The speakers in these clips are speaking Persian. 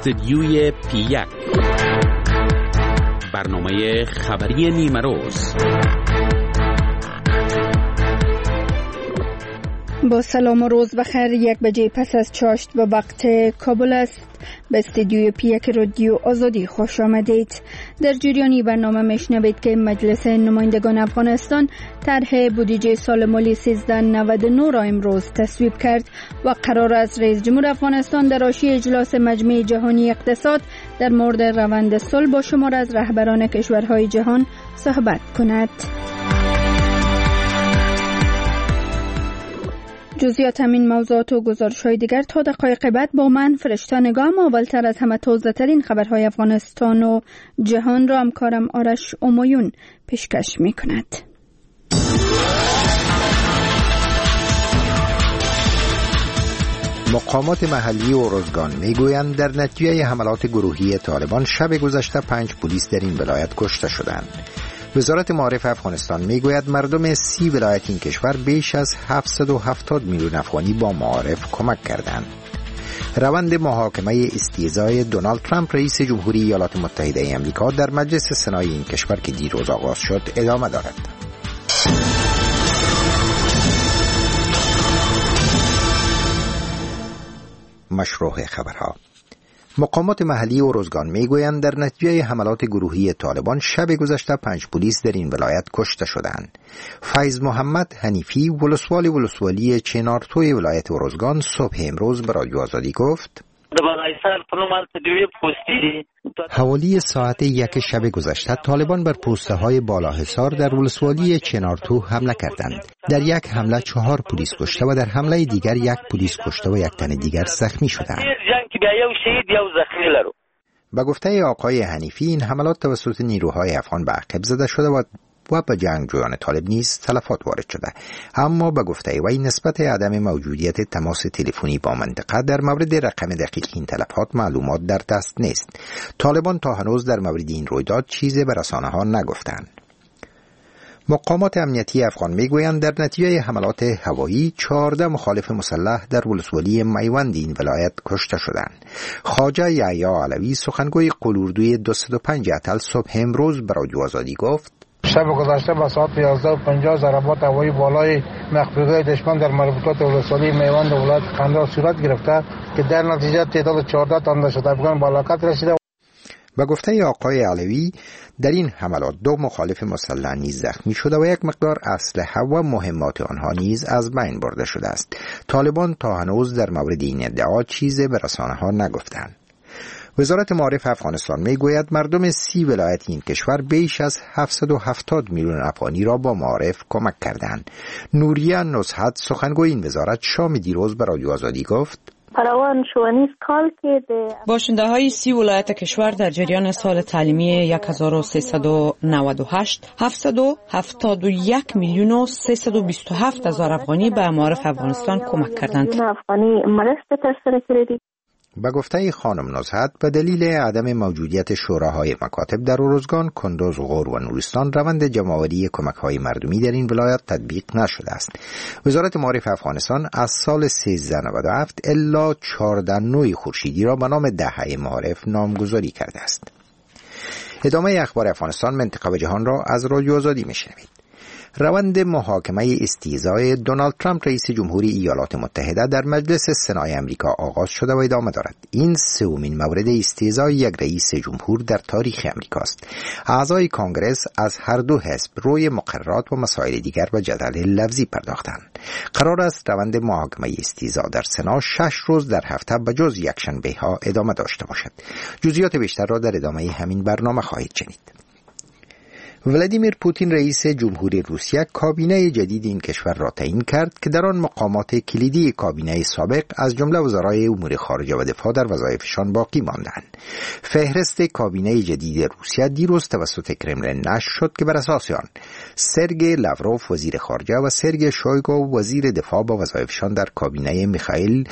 استدیوی پی1 برنامه خبری نیمه روز. با سلام و روز بخیر. 1 بجه پس از چاشت به وقت کابل است. به استدیوی پی1 رادیو آزادی خوش آمدید. در جریانی برنامه میشنوید که مجلس نمایندگان افغانستان طرح بودجه سال مالی 1399 را امروز تصویب کرد و قرار است رئیس جمهور افغانستان در حاشیه اجلاس مجمع جهانی اقتصاد در مورد روند صلح با شمار از رهبران کشورهای جهان صحبت کند. جزئیات همین موضوعات و گزارش‌های دیگر تا دقایق بعد با من فرشته نگام. اولتر از همه تازه‌ترین خبرهای افغانستان و جهان را همکارم آرش امایون پیشکش می‌کند. مقامات محلی اروزگان میگویند در نتیجه حملات گروهی طالبان شب گذشته 5 پلیس در این ولایت کشته شدند. وزارت معارف افغانستان میگوید مردم 30 ولایت این کشور بیش از 770 میلیون افغانی با معارف کمک کردند. روند محاکمه استیضاح دونالد ترامپ رئیس جمهوری ایالات متحده آمریکا در مجلس سنای این کشور که دیروز آغاز شد ادامه دارد. مشروع خبرها. مقامات محلی اروزگان میگویند در نتیجه حملات گروهی طالبان شب گذشته 5 پلیس در این ولایت کشته شدند. فیض محمد حنیفی ولسوالی چنارتوی ولایت اروزگان صبح امروز به رادیو آزادی گفت حوالی ساعت 1 شب گذشته طالبان بر پوسته های بالاحصار در ولسوالی چنارتو حمله کردند. در یک حمله 4 پلیس کشته و در حمله دیگر 1 پلیس کشته و 1 تن دیگر زخمی شدند. با گفته آقای حنیفی این حملات توسط نیروهای افغان به عقب زده شده و به جنگجویان طالب نیز تلفات وارد شده، اما به گفته وی نسبت عدم موجودیت تماس تلفنی با منطقه در مورد رقم دقیق این تلفات معلومات در دست نیست. طالبان تا هنوز در مورد این رویداد چیزی به رسانه ها نگفتند. مقامات امنیتی افغان میگویند در نتیجه حملات هوایی 14 مخالف مسلح در ولسوالی میوند این ولایت کشته شدند. خواجه یحیی علوی سخنگوی قلوردوی 205 اتل صبح امروز به رادیو آزادی گفت شب گذشته به ساعت 11:50 ضربات هوایی بالای مخفیگاه دشمن در مربوطات ولسوالی میوند ولایت قندهار صورت گرفته که در نتیجه تعداد 14 تن دستگیران به هلاکت رسیده. به گفته آقای علوی در این حملات 2 مخالف مسلح نیز زخمی شده و 1 مقدار اسلحه و مهمات آنها نیز از بین برده شده است. طالبان تا هنوز در مورد این ادعا چیزی به رسانه ها نگفتند. وزارت معارف افغانستان میگوید مردم 30 ولایت این کشور بیش از 770 میلیون افغانی را با معارف کمک کردند. نوریه نصحت سخنگوی این وزارت شام دیروز به رادیو آزادی گفت باشنده های 30 ولایت کشور در جریان سال تعلیمی 1398 771 میلیون و 327 هزار افغانی به معارف افغانستان کمک کردند. به گفته خانم نزهت به دلیل عدم موجودیت شوراهای مکاتب در اروزگان، کندوز، غور و نورستان روند جمع‌آوری کمک‌های مردمی در این ولایت تطبیق نشده است. وزارت معارف افغانستان از سال 1397 الا 14 نوع خورشیدی را به نام دهه معارف نامگذاری کرده است. ادامه اخبار افغانستان، منطقه و جهان را از رادیو آزادی میشنوید. روند محاکمه استیضاح دونالد ترامپ رئیس جمهوری ایالات متحده در مجلس سنای آمریکا آغاز شده و ادامه دارد. این سومین مورد استیضاح یک رئیس جمهور در تاریخ آمریکا است. اعضای کانگرس از هر دو حزب روی مقررات و مسائل دیگر به جدل لفظی پرداختند. قرار است روند محاکمه استیضاح در سنا 6 روز در هفته به جز یکشنبه ها ادامه داشته باشد. جزئیات بیشتر را در ادامه همین برنامه خواهید شنید. ولادیمیر پوتین رئیس جمهوری روسیه کابینه جدید این کشور را تعیین کرد که در آن مقامات کلیدی کابینه سابق از جمله وزرای امور خارجه و دفاع در وظایفشان باقی ماندند. فهرست کابینه جدید روسیه دیروز توسط کرملین نشر شد که بر اساس آن سرگئی لاوروف وزیر خارجه و سرگئی شویگو وزیر دفاع با وظایفشان در کابینه میخائیل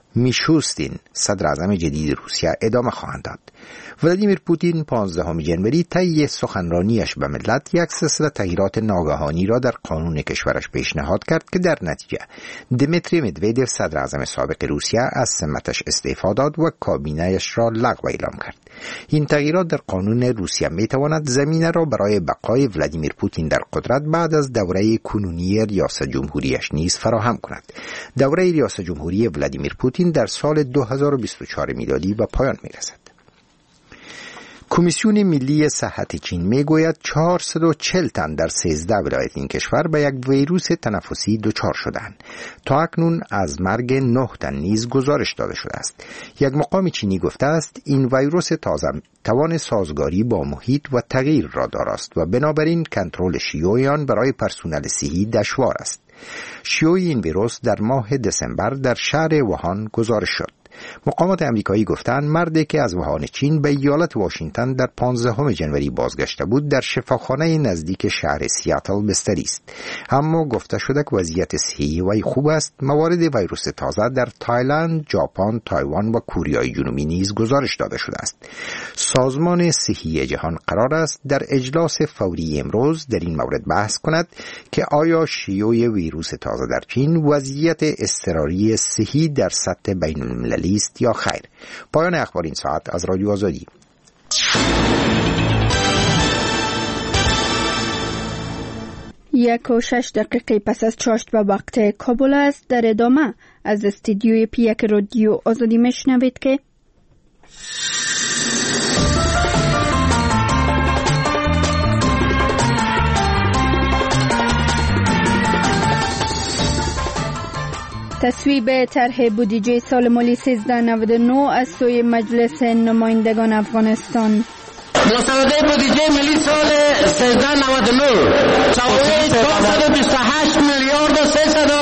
میشوستین صدر اعظم جدید روسیه ادامه خواهند داد. ولادیمیر پوتین 15 ژانویه طی سخنرانیش به ملت یک سلسله تغییرات ناگهانی را در قانون کشورش پیشنهاد کرد که در نتیجه دمیتری مدودوف صدر اعظم سابق روسیه از سمتش استعفا داد و کابینه‌اش را لغو اعلام کرد. این تغییرات در قانون روسیه میتواند زمینه را برای بقای ولادیمیر پوتین در قدرت بعد از دوره کنونی ریاست جمهوریش نیز فراهم کند. دوره ریاست جمهوری ولادیمیر پوتین در سال 2024 میلادی به پایان میرسد. کمیسیون ملی صحت چین میگوید 440 تن در 13 ولایت این کشور به یک ویروس تنفسی دچار شدند. تا اکنون از مرگ 9 تن نیز گزارش داده شده است. یک مقام چینی گفته است این ویروس تازه توان سازگاری با محیط و تغییر را دارد و بنابراین کنترل شیوع آن برای پرسنل صحی دشوار است. شیوع این ویروس در ماه دسامبر در شهر ووهان گزارش شد. مقامات امریکایی گفتند مردی که از ووهان چین به ایالت واشنگتن در 15 ژانویه بازگشته بود در شفاخانه نزدیک شهر سیاتل بستری است. اما گفته شده که وضعیت صحی وی خوب است. موارد ویروس تازه در تایلند، ژاپن، تایوان و کوریای جنوبی نیز گزارش داده شده است. سازمان صحی جهان قرار است در اجلاس فوری امروز در این مورد بحث کند که آیا شیوع ویروس تازه در چین وضعیت اضطراری صحی در سطح بین المللی است یا خیر. پایان اخبار این ساعت از رادیو آزادی. 1:06 پس از چاشت به وقت کابل است. در ادامه از استودیوی پیک رادیو آزادی میشنوید که تصویب طرح بودجه سال مالی 1399 از سوی مجلس نمایندگان افغانستان. مسوده بودجه ملی سال 1399 چاوی 428 میلیارد و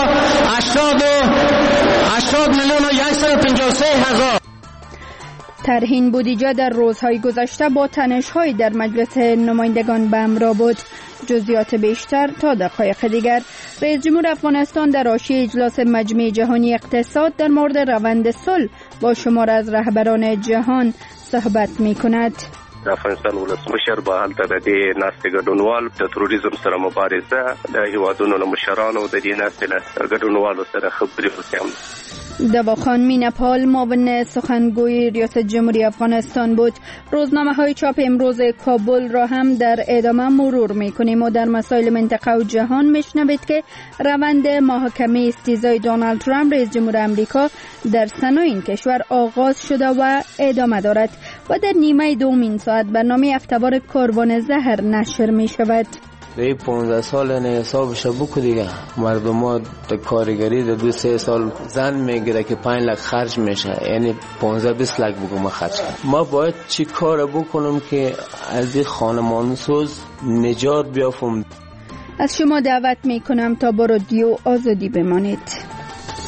380 میلیون و 153 هزار. طرح این بودجه در روزهای گذشته با تنش‌های در مجلس نمایندگان به همراه بود. جزئیات بیشتر تا دقایق دیگر. رئیس جمهور افغانستان در حاشیه اجلاس مجمع جهانی اقتصاد در مورد روند صلح با شمار از رهبران جهان صحبت می‌کند. د افغانستان ولسمشر به هلته د دې ناستې ګډونوال د تروریزم سره مبارزه د هیوادونو له مشرانو د دې ناستې له ګډونوالو سره خبرې وکړم. دواخان مینپال معاون سخنگوی ریاست جمهوری افغانستان بود. روزنامه‌های چاپ امروز کابل را هم در ادامه مرور می‌کنیم و در مسائل منطقه و جهان میشنوید که روند محاکمه استیزای دونالد ترامپ رئیس جمهور آمریکا در سنا این کشور آغاز شده و ادامه دارد و در نیمه دوم این ساعت برنامه هفته‌وار کاروان زهر نشر می‌شود. به 15 سال نه حسابش بکو دیگه. مردم ها کارگری در 2-3 سال زن میگیره که 5 لک خرج میشه، یعنی 15-20 لک بگو ما خرج کنم. ما باید چی کار بکنم که از این خانمان سوز نجات بیافم. از شما دعوت میکنم تا با رادیو آزادی بمانید.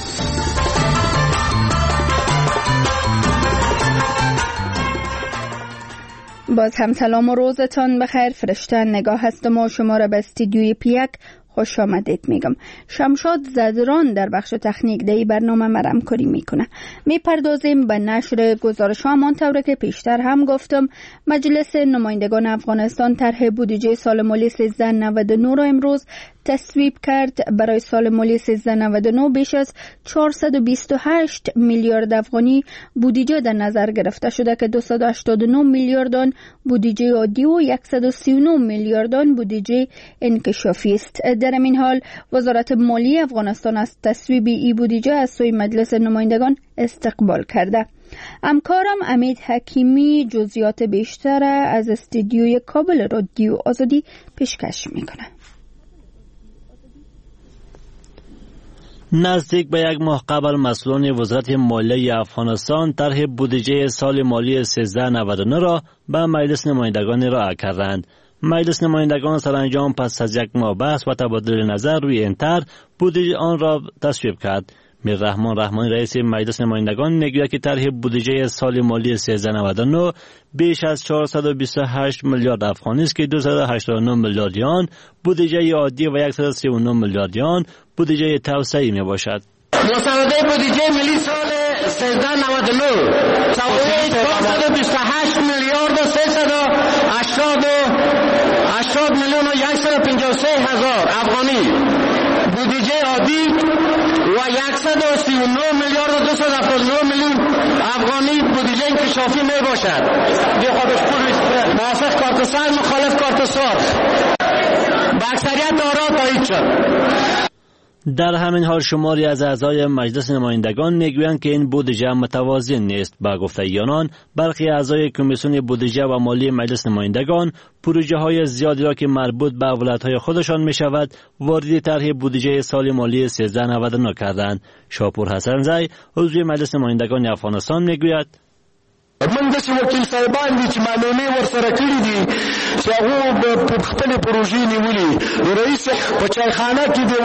باز هم سلام و روزتان بخیر. فرشته نگاه هستم و شما را به استودیوی پیک خوش آمدید میگم. شمشاد زدران در بخش تکنیک دهی برنامه مرم کاری میکنه. میپردازیم به نشر گزارش ها. همانطور که پیشتر هم گفتم مجلس نمایندگان افغانستان طرح بودجه سال مالی 1399 را امروز تصویب کرد. برای سال مالی 1399 بیش از 428 میلیارد افغانی بودجه در نظر گرفته شده که 289 میلیارد آن بودجه عادی و 139 میلیارد آن بودجه انکشافی است. در این حال وزارت مالی افغانستان از تصویب این بودجه از سوی مجلس نمایندگان استقبال کرده. همکارم امید حکیمی جزئیات بیشتر از استودیوی کابل رادیو آزادی پیشکش میکنه. نزدیک به یک ماه قبل مسئولان وزارت مالیه افغانستان طرح بودجه سال مالی 1399 را به مجلس نمایندگان ارائه کردند. مجلس نمایندگان سرانجام پس از یک ماه بحث و تبادل نظر روی این طرح بودجه آن را تصویب کرد. میررحمان رحمانی رئیس مجلس نمایندگان میگوید که طرح بودجه سال مالی 1399 بیش از 428 میلیارد افغانی است که 289 میلیارد آن بودجه عادی و 139 میلیارد آن بودجه توسعه‌ای میباشد. مسوده بودجه ملی سال 1399 سوای 428 میلیارد و 380 میلیون و 153 هزار افغانی بودجه عادی و 139 میلیارد و 279 میلیون افغانی بودجه انکشافی می باشد. موافق کارت سبز، مخالف کارت سرخ. با اکثریت آرا تایید شد. در همین حال شماری از اعضای مجلس نمایندگان میگویند که این بودجه متوازن نیست. با گفته آنان برخی اعضای کمیسیون بودجه و مالی مجلس نمایندگان پروژه های زیادی را که مربوط به ولایت‌های خودشان می شود وارد طرح بودجه سال مالی 1399 کردند. شاپور حسنزی عضو مجلس نمایندگان افغانستان میگوید من داسې وکیل صاحبان دي چې معلومې ورسره کړي دي چې هغو په خپلې پروژې نیولي. رئیس په چایخانه کې د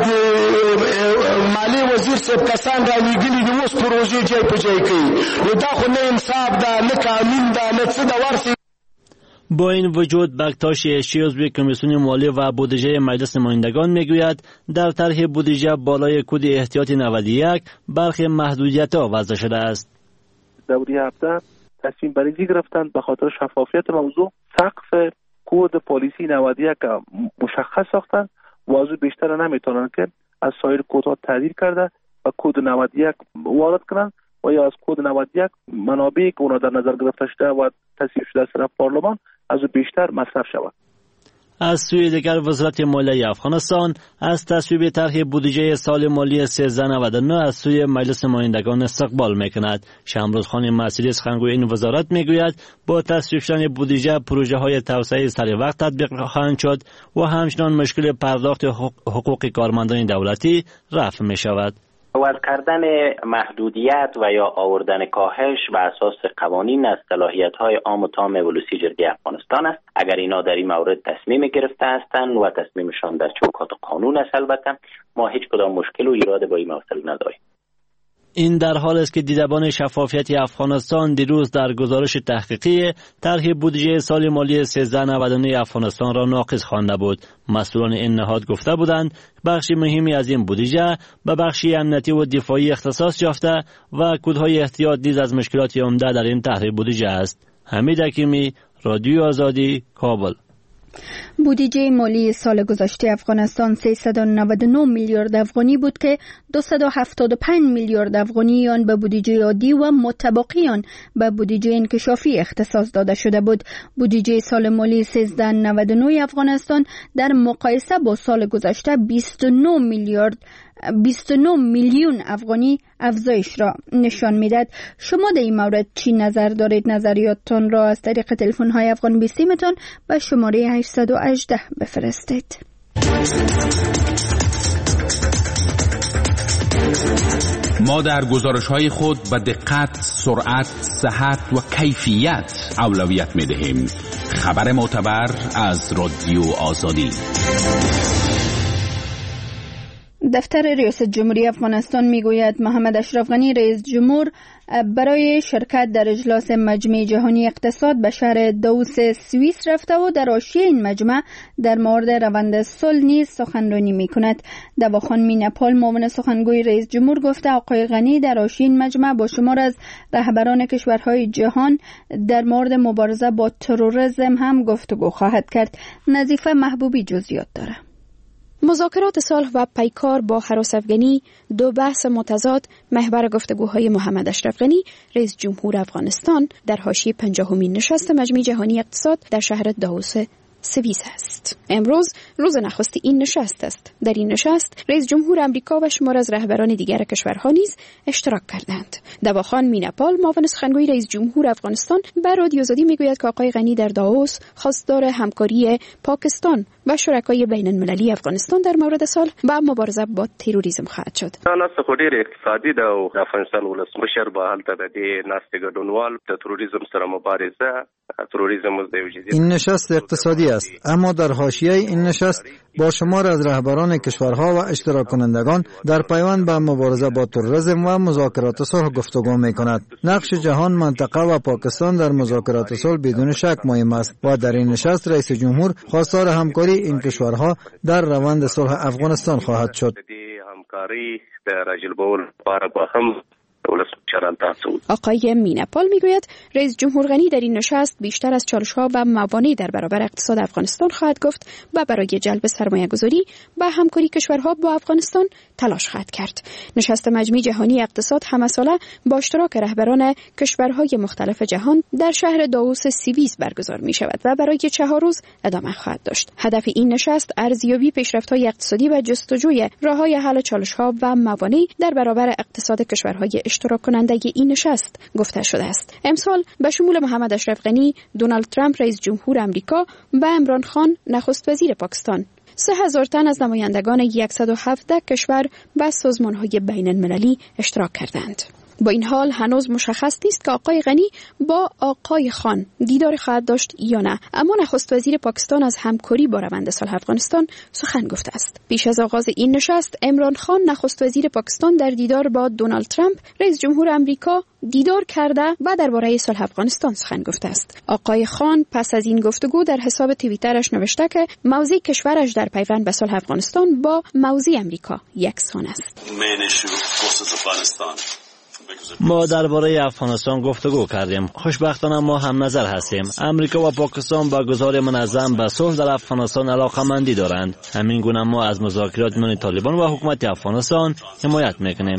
مالی وزیر صاحب کسان رالیږلي دي، اوس پروژې جای په جای کوي. نو دا خو نه انصاف ده، نه قانون ده، نه څه ده ورسې. با این وجود بکتاش اشی عضو کمیسیون مالی و بودجه مجلس نمایندگان میگوید در طرح بودجه بالای کد احتیاطی 91 برخی محدودیت‌ها وضع شده است. دوره 17 تصمیم بریزی گرفتند به خاطر شفافیت موضوع سقف کد پالیسی 91 مشخص ساختند و از بیشتر نمیتونن که از سایر کدها تعدیل کرده و کد 91 وارد کنند و یا از کد 91 منابعی که اونا در نظر گرفته شده و تصویب شده از طرف پارلمان از بیشتر مصرف شود. از سوی دیگر وزارت مالیه افغانستان از تصویب طرح بودجه سال مالی 1399 از سوی مجلس نمایندگان استقبال میکند. شمروز خان مسیری سخنگوی این وزارت میگوید با تصویب شدن بودجه پروژه های توسعه سریع وقت تطبیق خواهند شد و همچنان مشکل پرداخت حقوق کارمندان دولتی رفع می شود. وضع کردن محدودیت و یا آوردن کاهش بر اساس قوانین از صلاحیت‌های عام و تام ولوسی جرگه افغانستان است. اگر اینا در این مورد تصمیم گرفته هستند و تصمیمشان در چوکات قانون است، البته ما هیچ کدام مشکل و ایراد با این مسئله نداریم. این در حال است که دیدبان شفافیت افغانستان دیروز در گزارش تحقیقی طرح بودجه سال مالی 1399 افغانستان را ناقص خوانده بود. مسئولان این نهاد گفته بودند بخشی مهمی از این بودجه به بخشی امنیتی و دفاعی اختصاص یافته و کدهای احتیاط نیز از مشکلات عمده در این طرح بودجه است. حمید حکیمی، رادیو آزادی، کابل. بودجه مالی سال گذشته افغانستان 399 میلیارد افغانی بود که 275 میلیارد افغانی آن به بودجه عادی و متبقی آن به بودجه انکشافی اختصاص داده شده بود. بودجه سال مالی 1399 افغانستان در مقایسه با سال گذشته 29 میلیون افغانی افزایش را نشان میدهد. شما در این مورد چی نظر دارید؟ نظریاتتان را از طریق تلفن های افغان 20 تان به شماره 818 بفرستید. ما در گزارش‌های خود به دقت، سرعت، صحت و کیفیت اولویت می‌دهیم. خبر معتبر از رادیو آزادی. دفتر ریاست جمهوری افغانستان میگوید محمد اشرف غنی رئیس جمهور برای شرکت در اجلاس مجمع جهانی اقتصاد به شهر داووس سوئیس رفته و در حاشیه این مجمع در مورد روند صلح نیز سخنرانی میکند. دواخان مینپال معاون سخنگوی رئیس جمهور گفته آقای غنی در حاشیه این مجمع با شمار از رهبران کشورهای جهان در مورد مبارزه با تروریسم هم گفتگو خواهد کرد. نظیفه محبوبی جزئیات داره. مذاکرات صلح و پیکار با هراس افغانی، دو بحث متضاد محور گفتگوهای محمد اشرف غنی رئیس جمهور افغانستان در حاشیه 50مین نشست مجمع جهانی اقتصاد در شهر داووس سوئیس است. امروز روز نخست این نشست است. در این نشست رئیس جمهور امریکا و شمار از رهبران دیگر کشورها نیز اشتراک کردند. دواخان مینپال معاون سخنگوی رئیس جمهور افغانستان به رادیو آزادی میگوید که آقای غنی در داووس خواستار همکاری پاکستان و شرکای بین المللی افغانستان در مورد صلح و مبارزه با تروریسم خواهد شد. ناست خودی اقتصادی د افغانستان ولسمشر به حالت د دې ناست ګډونوال د تروریسم سره مبارزه تروریسم این نشست اقتصادی است، اما در حاشیه این نشست با شمار از رهبران کشورها و اشتراک کنندگان در پیوند به مبارزه با تروریسم و مذاکرات صلح گفتگو می‌کند. نقش جهان، منطقه و پاکستان در مذاکرات صلح بدون شک مهم است و در این نشست رئیس جمهور خواستار همکاری این کشورها در روند صلح افغانستان خواهد شد. همکاری در راجلبول لپاره به هم ولسمشران تاسو. آقای مینپال میگوید رئیس جمهور غنی در این نشست بیشتر از چالش‌ها و موانع در برابر اقتصاد افغانستان خواهد گفت و برای جلب سرمایه‌گذاری و همکاری کشورها با افغانستان تلاش خواهد کرد. نشست مجمع جهانی اقتصاد همساله با اشتراک رهبران کشورهای مختلف جهان در شهر داووس سوئیس برگزار می شود و برای 4 روز ادامه خواهد داشت. هدف این نشست ارزیابی پیشرفت‌های اقتصادی و جستجوی راه‌های حل چالش‌ها و موانع در برابر اقتصاد کشورهای اشتراک کننده این نشست گفته شده است. امسال به شمول محمد اشرف غنی، دونالد ترامپ رئیس جمهور آمریکا و عمران خان نخست وزیر پاکستان 3000 تن از نمایندگان 117 کشور و سازمان‌های بین‌المللی اشتراک کردند. با این حال هنوز مشخص نیست که آقای غنی با آقای خان دیدار خواهد داشت یا نه، اما نخست وزیر پاکستان از همکاری با روند صلح افغانستان سخن گفته است. پیش از آغاز این نشست عمران خان نخست وزیر پاکستان در دیدار با دونالد ترامپ رئیس جمهور آمریکا دیدار کرده و درباره صلح افغانستان سخن گفته است. آقای خان پس از این گفتگو در حساب توییترش نوشته که موضع کشورش در پیوند به صلح افغانستان با موضع آمریکا یکسان است. ما درباره افغانستان گفتگو کردیم. خوشبختانه ما هم نظر هستیم. امریکا و پاکستان با گزار منظم به صلح در افغانستان علاقه‌مندی دارند. همین گونه ما از مذاکرات میان طالبان و حکومت افغانستان حمایت میکنیم.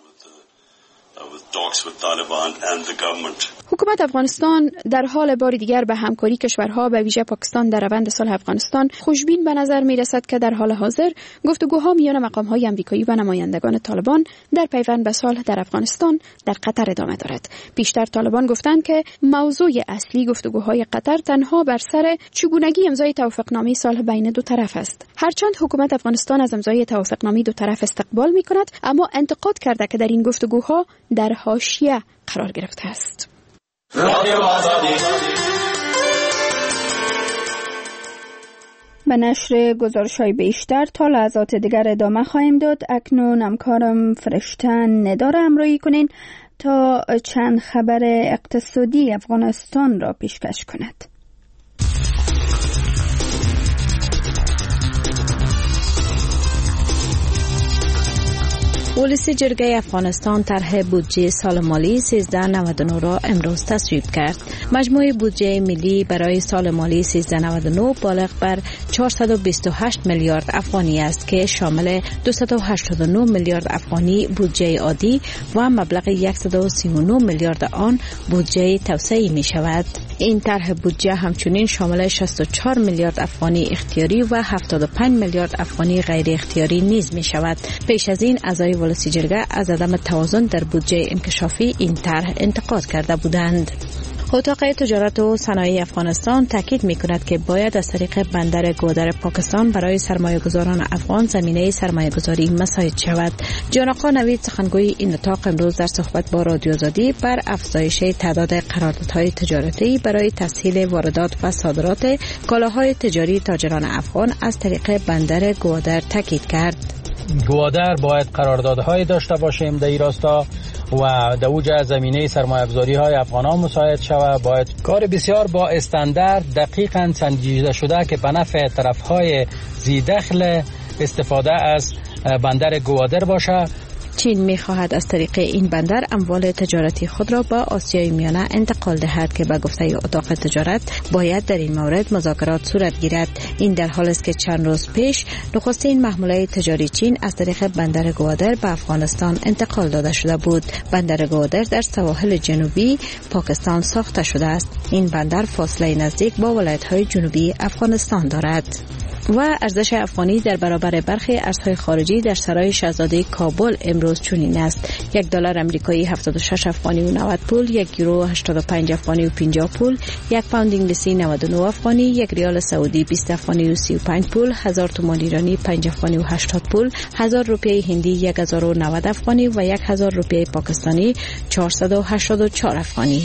حکومت افغانستان در حال بار دیگر به همکاری کشورها به ویژه پاکستان در روند صلح افغانستان خوشبین به نظر می رسد که در حال حاضر گفتگوها میان مقام‌های آمریکایی و نمایندگان طالبان در پیوند به صلح در افغانستان در قطر ادامه دارد. پیشتر طالبان گفتند که موضوع اصلی گفتگوهای قطر تنها بر سر چگونگی امضای توافقنامه صلح بین دو طرف است. هرچند حکومت افغانستان از امضای توافقنامه دو طرف استقبال می‌کند، اما انتقاد کرده که در این گفتگوها در حاشیه قرار گرفته است. به نشر گزارش‌های بیشتر تا لحظات دیگر ادامه خواهیم داد. اکنون همکارم فرشته نداره همراهی کنین تا چند خبر اقتصادی افغانستان را پیشکش کند. ولسی جرگه افغانستان طرح بودجه سال مالی 1399 را امروز تصویب کرد. مجموع بودجه ملی برای سال مالی 1399 بالغ بر 428 میلیارد افغانی است که شامل 289 میلیارد افغانی بودجه عادی و مبلغ 139 میلیارد آن بودجه توسعه‌ای می شود. این طرح بودجه همچنین شامل 64 میلیارد افغانی اختیاری و 75 میلیارد افغانی غیر اختیاری نیز می شود. پیش از این اعضای ولسی جرگه از عدم توازن در بودجه انکشافی این طرح انتقاد کرده بودند. اتاق تجارت و صنایع افغانستان تاکید می‌کند که باید از طریق بندر گودر پاکستان برای سرمایه‌گذاران افغان زمینه سرمایه‌گذاری مساعد شود. جان آقا نوید سخنگوی این اتاق امروز در صحبت با رادیو آزادی بر افزایش تعداد قراردادهای تجارتی برای تسهیل واردات و صادرات کالاهای تجاری تاجران افغان از طریق بندر گودر تاکید کرد. گودر باید قراردادهای داشته باشیم در این راستا و در اوج زمینه سرمایه‌گذاری های افغانان مساعد شود. باید کار بسیار با استاندارد دقیقاً سنجیده شده که به نفع طرف‌های ذی دخل استفاده از بندر گودر باشه. چین می‌خواهد از طریق این بندر اموال تجارتی خود را با آسیای میانه انتقال دهد که به گفته اتاق تجارت باید در این مورد مذاکرات صورت گیرد. این در حالی است که چند روز پیش نخستین محموله تجاری چین از طریق بندر گودر به افغانستان انتقال داده شده بود. بندر گودر در سواحل جنوبی پاکستان ساخته شده است. این بندر فاصله نزدیک با ولایت‌های جنوبی افغانستان دارد. و ارزش افغانی در برابر برخی ارزهای خارجی در سرای شاهزاده کابل امروز چنین است: $1 آمریکایی 76 افغانی و 90 پول، €1 85 افغانی و 50 پول، یک پوند انگلیسی 99 افغانی، یک ریال سعودی 20 افغانی و 35 پول، 1000 تومان ایرانی 5 افغانی و 80 پول، 1000 روپیه هندی 1090 افغانی و 1000 روپیه پاکستانی 484 افغانی.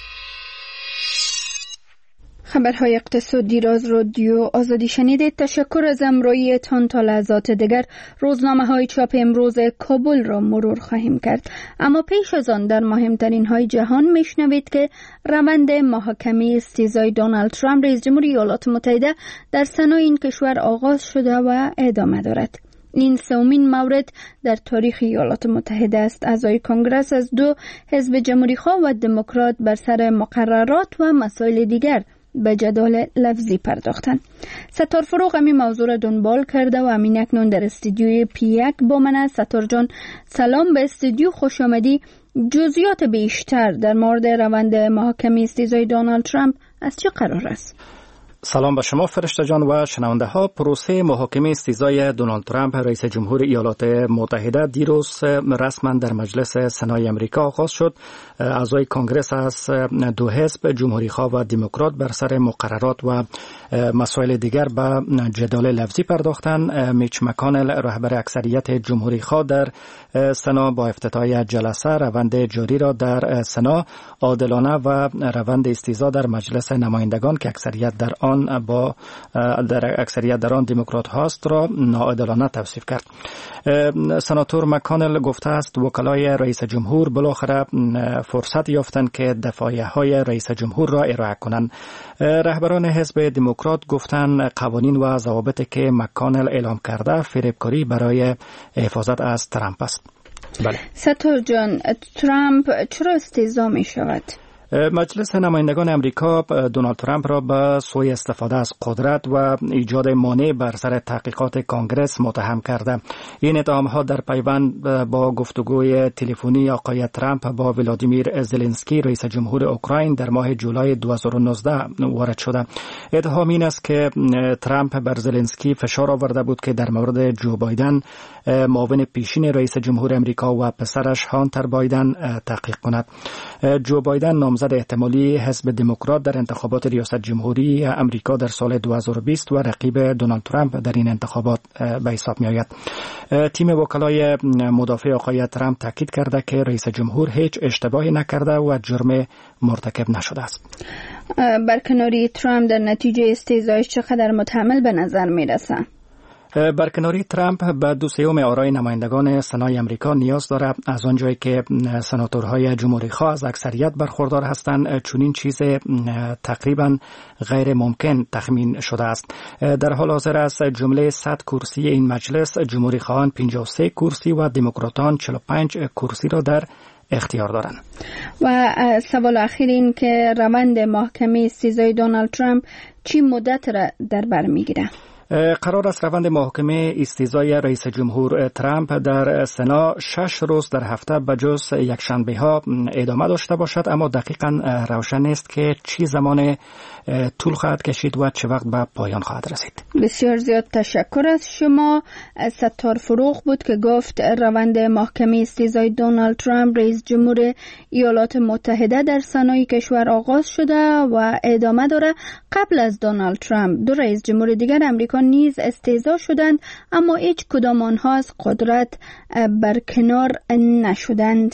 خبرهای اقتصادی را از رادیو آزادی شنیدید. تشکر از همراهیتان. تا لحظات دیگر روزنامه‌های چاپ امروز کابل را مرور خواهیم کرد، اما پیش از آن در مهمترین های جهان میشنوید که روند محاکمه استیزای دونالد ترامپ رئیس جمهور ایالات متحده در سنا این کشور آغاز شده و ادامه دارد. این سومین مورد در تاریخ ایالات متحده است. اعضای کنگره از دو حزب جمهوری‌خواه و دموکرات بر سر مقررات و مسائل دیگر به جدال لفظی پرداختند. ستار فروغ همین موضوع را دنبال کرده و همین اکنون در استودیوی پی1 با من است. ستار جان سلام، به استودیو خوش آمدی. جزئیات بیشتر در مورد روند محاکمه استیضای دونالد ترامپ از چه قرار است؟ سلام به شما فرشته جان و شنونده ها. پروسه محاکمه استیضای دونالد ترامپ رئیس جمهور ایالات متحده دیروز رسما در مجلس سنای امریکا آغاز شد. اعضای کنگره از دو حزب جمهوری خواه و دموکرات بر سر مقررات و مسائل دیگر به جدال لفظی پرداختند. میچ مکانل رهبر اکثریت جمهوری خواه در سنا با افتتاح جلسه روند جاری را در سنا عادلانه و روند استیضا در مجلس نمایندگان که اکثریت در آن دموکرات هاست را ناعادلانه توصیف کرد. سناتور مکانل گفته است وکلای رئیس جمهور بالاخره فرصت یافتند که دفاعیه های رئیس جمهور را ارائه کنند. رهبران حزب دموکرات گفتند قوانین و ضوابطی که مکانل اعلام کرده فریبکاری برای حفاظت از ترامپ است. بله. ستار جان، ترامپ چرا استیضا می شود؟ مجلس نمایندگان امریکا دونالد ترامپ را به سوء استفاده از قدرت و ایجاد مانع بر سر تحقیقات کانگرس متهم کرده. این اتهام‌ها در پیوند با گفتگوی تلفنی آقای ترامپ با ولادیمیر زلنسکی رئیس جمهور اوکراین در ماه جولای 2019 وارد شده. اتهام این است که ترامپ بر زلنسکی فشار آورده بود که در مورد جو بایدن معاون پیشین رئیس جمهور امریکا و پسرش هانتر بایدن تحقیق کند. جو بایدن نامزد احتمالی حزب دموکرات در انتخابات ریاست جمهوری امریکا در سال 2020 و رقیب دونالد ترامپ در این انتخابات به حساب می آید. تیم وکلای مدافع آقای ترامپ تاکید کرده که رئیس جمهور هیچ اشتباهی نکرده و جرم مرتکب نشده است. برکناری ترامپ در نتیجه استیضایش چقدر محتمل به نظر می رسه؟ برکناری ترامپ به 2/3 آرای نمایندگان سنای امریکا نیاز دارد. از آنجایی که سناتورهای جمهوری خواه از اکثریت برخوردار هستند، چنین چیز تقریبا غیر ممکن تخمین شده است. در حال حاضر از جمله 100 کرسی این مجلس، جمهوری خواهان 53 کرسی و دموکراتان 45 کرسی را در اختیار دارند. و سوال اخیر این که روند محاکمه استیضای دونالد ترامپ چی مدت را در بر میگیره؟ قرار است روند محاکمه استیضای رئیس جمهور ترامپ در سنا 6 روز در هفته بجز یکشنبه ها ادامه داشته باشد، اما دقیقاً روشن نیست که چی زمان طول خواهد کشید و چه وقت به پایان خواهد رسید. بسیار زیاد تشکر از شما. ستار فروغ بود که گفت روند محاکمه استیضای دونالد ترامپ رئیس جمهور ایالات متحده در سنای کشور آغاز شده و ادامه داره. قبل از دونالد ترامپ دو رئیس جمهور دیگر امریکا نیز استیضا شدند، اما هیچ کدام آنها از قدرت برکنار نشدند.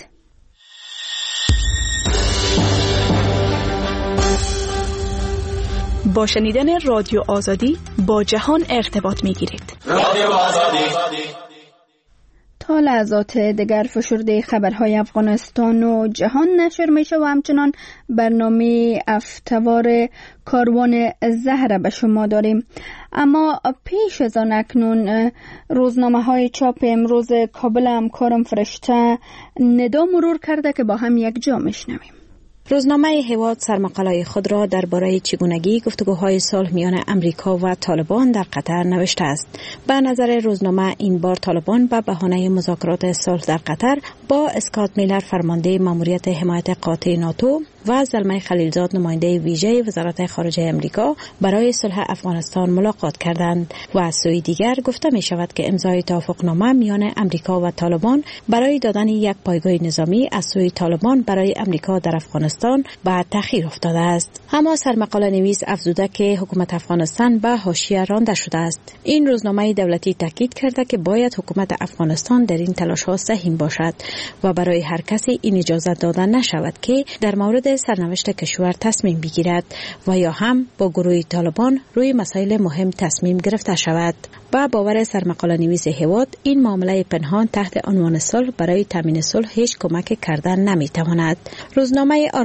با شنیدن رادیو آزادی با جهان ارتباط می‌گیرید. رادیو آزادی. تا لحظات دیگر فشرده خبرهای افغانستان و جهان نشر میشه و همچنان برنامه افتوار کاروان زهر به شما داریم. اما پیش از آن اکنون روزنامه های چاپ امروز کابل همکارم فرشته ندا مرور کرده که با هم یک جا میشنویم. روزنامه هواد سرمقاله خود را درباره چگونگی گفتگوهای صلح میان امریکا و طالبان در قطر نوشته است. به نظر روزنامه این بار طالبان به بهانه مذاکرات صلح در قطر با اسکات میلر فرمانده ماموریت حمایت قاطع ناتو و زلمه خلیلزاد نماینده ویژه وزارت خارجه امریکا برای صلح افغانستان ملاقات کردند و از سوی دیگر گفته می شود که امضای توافقنامه میان امریکا و طالبان برای دادن یک پایگاه نظامی از سوی طالبان برای امریکا در افغانستان به تأخیر افتاده است. اما سرمقاله نویس افزوده که حکومت افغانستان به حاشیه رانده شده است. این روزنامه دولتی تاکید کرده که باید حکومت افغانستان در این تلاش‌ها سهیم باشد و برای هر کسی این اجازه داده نشود که در مورد سرنوشت کشور تصمیم بگیرد و یا هم با گروه طالبان روی مسائل مهم تصمیم گرفته شود. با باور سرمقاله نویس هواد این معامله پنهان تحت عنوان صلح برای تامین صلح هیچ کمک کردن نمیتواند. روزنامه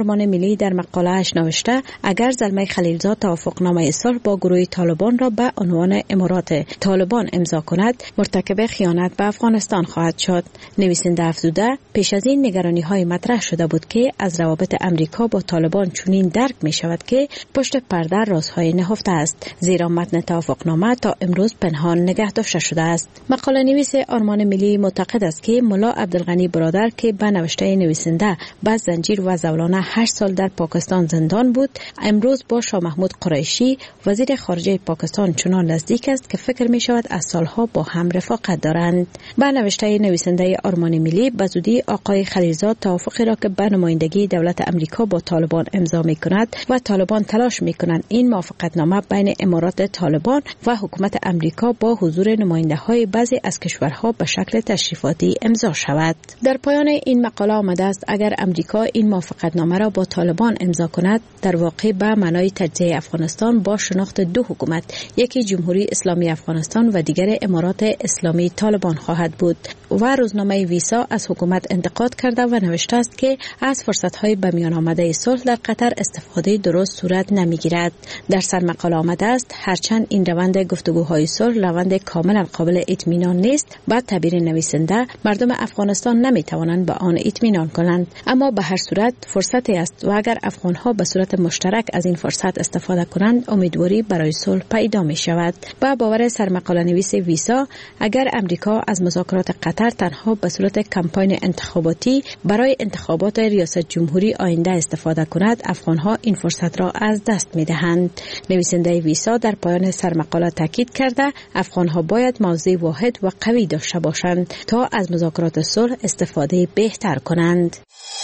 آرمان ملی در مقاله‌اش نوشته اگر زلمه خلیلزاد توافقنامه صلح با گروه طالبان را به عنوان امارات طالبان امضا کند، مرتکب خیانت به افغانستان خواهد شد. نویسنده افزوده پیش از این نگرانی‌های مطرح شده بود که از روابط امریکا با طالبان چنین درک می شود که پشت پرده رازهای نهفته است، زیرا متن توافقنامه تا امروز پنهان نگه داشته شده است. مقاله نویس آرمان ملی معتقد است که ملا عبدالغنی برادر که به نوشته نویسنده با زنجیر و زولانه 8 سال در پاکستان زندان بود، امروز با شاه محمود قریشی وزیر خارجه پاکستان چنان نزدیک است که فکر می شود از سالها با هم رفاقت دارند. به نوشته نویسنده آرمان ملی به زودی آقای خلیلزاد توافقی را که به نمایندگی دولت امریکا با طالبان امضا می کند و طالبان تلاش می کنند این موافقتنامه بین امارات طالبان و حکومت امریکا با حضور نماینده های بعضی از کشورها به شکل تشریفاتی امضا شود. در پایان این مقاله آمده است اگر امریکا این موافقتنامه را با طالبان امضا کند، در واقع به معنای تجزیه افغانستان با شناخت دو حکومت، یکی جمهوری اسلامی افغانستان و دیگر امارات اسلامی طالبان خواهد بود. و روزنامه ویسا از حکومت انتقاد کرده و نوشته است که از فرصت‌های به میان آمده صلح در قطر استفاده درست صورت نمی‌گیرد. در سرمقاله آمده است هرچند این روند گفتگوهای صلح روند کاملا قابل اطمینان نیست، با تعبیر نویسنده مردم افغانستان نمی‌توانند به آن اطمینان کنند، اما به هر صورت فرصتی است و اگر افغان‌ها به صورت مشترک از این فرصت استفاده کنند امیدواری برای صلح پیدا می‌شود. با باور سرمقاله نویس ویسا اگر امریکا از مذاکرات قطر تنها به صورت کمپاین انتخاباتی برای انتخابات ریاست جمهوری آینده استفاده کند، افغان‌ها این فرصت را از دست می‌دهند. نویسنده ویسا در پایان سرمقاله تاکید کرده افغان‌ها باید موضع واحد و قوی داشته باشند تا از مذاکرات صلح استفاده بهتر کنند.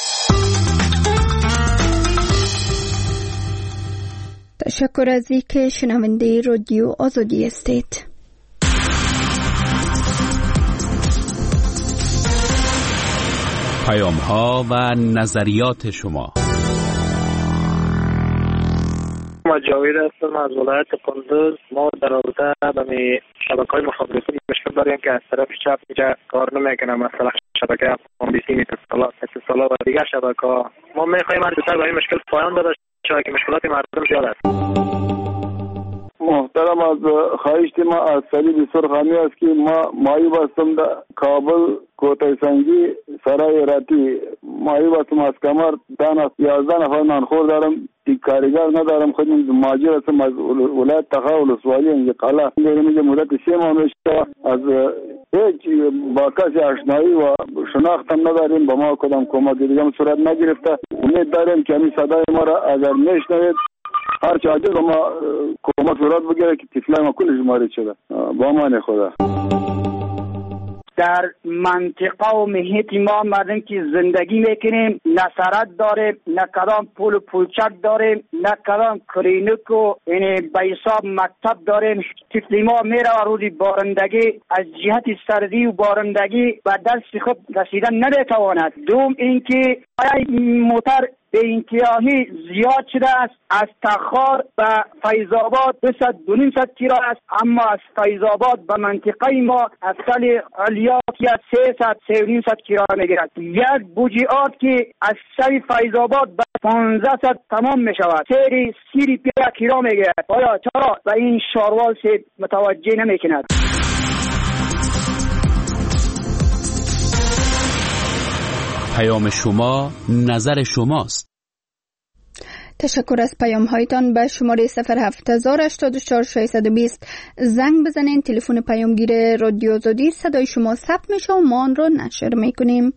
تشکر از اینکه شنونده رادیو آزادی هستید. پیام‌ها و نظریات شما. ما جاوید هستم از ولایت کندوز. ما در رابطه به شبکه‌های مخابراتی مشکل داریم که از طرف چپ اینجا کار نمیکنه، مثلا شبکه MBC اتصالات و دیگر شبکه‌ها. ما می‌خوایم از طرف این مشکل پایان داده شود که مشکلات مردم زیاد است. محترم از خواهش ما از صلیب سرخانی است که ما معیوب هستم در کابل کوتای سنگی سرای راتی معیوب هستم از کمر دان 11 نفر نانخور دارم، کارگر ندارم، خود مهاجر هستم از ولایت تخا ولسوالی اینجا قلعه اینجا مدت 3 ماه میشه از هیچ با کسی آشنایی و شناختم نداریم، با ما کدام کمک دیگه صورت نگرفته. امید داریم که همین صدای ما را اگر میشنوید هر چه عاجز ما کمک صورت بگیره که طفلای ما کلش مارد شده. با امان خدا. در منطقه و محیط ما مردم که زندگی میکنیم نه سرد داریم، نه کدام پول و پولچک داریم، نه کدام کلینیک و به حساب مکتب داریم. طفل ما میره و روزی بارندگی از جهت سردی و بارندگی به درس خود رسیدن نمیتواند. دوم اینکه موتر به انتهایی زیاد شده است. از تخار به فیض‌آباد 200-200 کیلومتر است، اما از فیض‌آباد به منطقه ما از تل علیات یا 300-300 کیلومتر میگیرد. یک بوجیات که از سری فیض‌آباد به 1500 تمام می شود، سری 35 کیلومتر میگیرد. آیا چرا به این شاروال سے متوجه نمی کند؟ پیام شما نظر شماست. تشکر از پیام هایتان. به شماره 07084-620 زنگ بزنین. تلفن پیامگیر رادیو آزادی صدای شما ثبت میشه و ما آن را نشر میکنیم.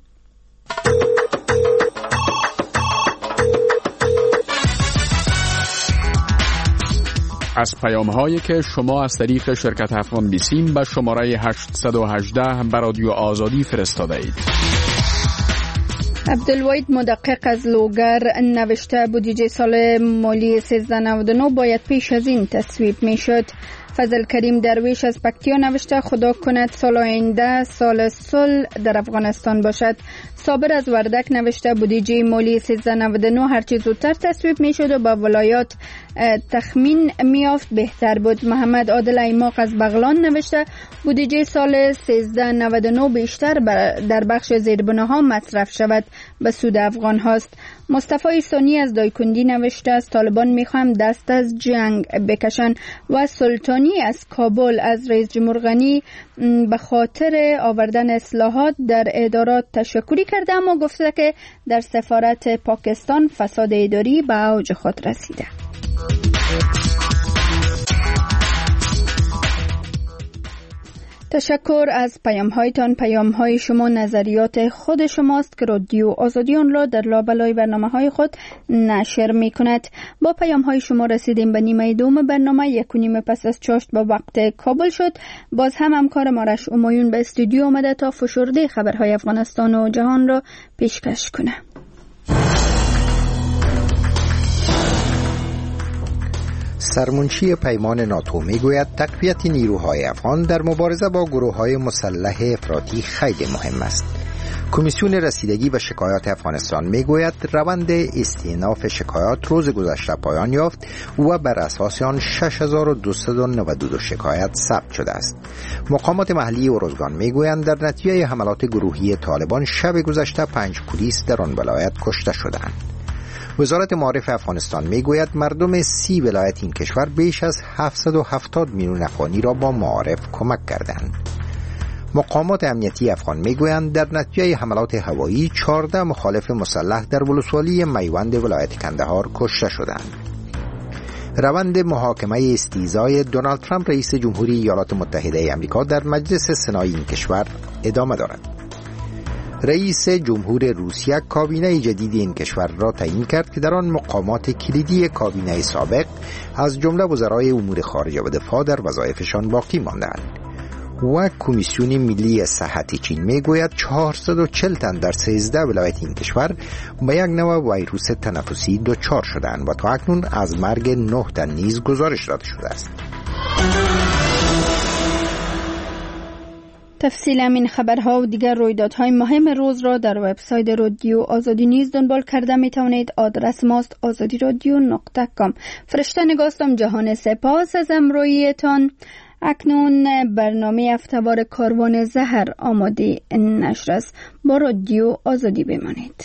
از پیام هایی که شما از طریق شرکت افغان بیسیم به شماره 818 به رادیو آزادی فرستاده اید. عبدالوحید مدقق از لوگر نوشته بودجه سال مالی 1399 باید پیش از این تصویب می شد. فضل کریم درویش از پکتیا نوشته خدا کند سال آینده سال صلح در افغانستان باشد. صابر از وردک نوشته بودجه مالی 1399 هرچی زودتر تصویب می شد و با ولایات تخمین میافت بهتر بود. محمد عادل ایماق از بغلان نوشته بودجه سال 1399 بیشتر در بخش زیربناها مصرف شود به سود افغان هاست. مصطفی ثانی از دایکندی نوشته از طالبان میخوام دست از جنگ بکشن و سلطانی از کابل از رئیس جمهور غنی به خاطر آوردن اصلاحات در ادارات تشکری کرده، اما گفته که در سفارت پاکستان فساد اداری به اوج خود رسیده. تشکر از پیام‌هایتان. پیام‌های شما نظریات خود شماست که رادیو آزادی آن را در لابلای برنامه‌های خود نشر می‌کند. با پیام‌های شما رسیدیم به نیمه دوم برنامه. 1:30 پس از چاشت به وقت کابل شد. باز هم همکار مارش امایون به استودیو آمده تا فشرده خبرهای افغانستان و جهان را پیشکش کنه. سرمنشی پیمان ناتو میگوید تقویت نیروهای افغان در مبارزه با گروه‌های مسلح افراطی خیلی مهم است. کمیسیون رسیدگی به شکایات افغانستان میگوید روند استئناف شکایات روز گذشته پایان یافت و بر اساس آن 6292 شکایت ثبت شده است. مقامات محلی اروزگان میگویند در نتیجه حملات گروهی طالبان شب گذشته 5 پلیس در آن ولایت کشته شدند. وزارت معارف افغانستان میگوید مردم 30 ولایت این کشور بیش از 770 میلیون افغانی را با معارف کمک کردند. مقامات امنیتی افغان میگویند در نتیجه حملات هوایی 14 مخالف مسلح در ولسوالی میوند ولایت کندهار کشته شدند. روند محاکمه استیزای دونالد ترامپ رئیس جمهوری ایالات متحده آمریکا در مجلس سنای این کشور ادامه دارد. رئیس جمهور روسیه کابینه جدید این کشور را تعیین کرد که در آن مقامات کلیدی کابینه سابق از جمله وزرای امور خارجه و دفاع در وظایفشان باقی ماندند. و کمیسیون ملی صحت چین میگوید 440 تن در 13 ولایت این کشور با یک نوع ویروس تنفسی دچار شدند و تا اکنون از مرگ 9 تن نیز گزارش داده شده است. تفصیل این خبرها و دیگر رویدادهای مهم روز را در وبسایت رادیو آزادی نیز دنبال کرده می توانید. آدرس ماست azadiradio.com. فرشته نگاستم جهان سپاس از امرویتان. اکنون برنامه هفته‌وار کاروان زهر آماده نشر است. با رادیو آزادی بمانید.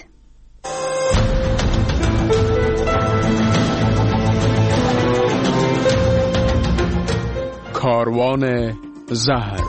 کاروان زهر.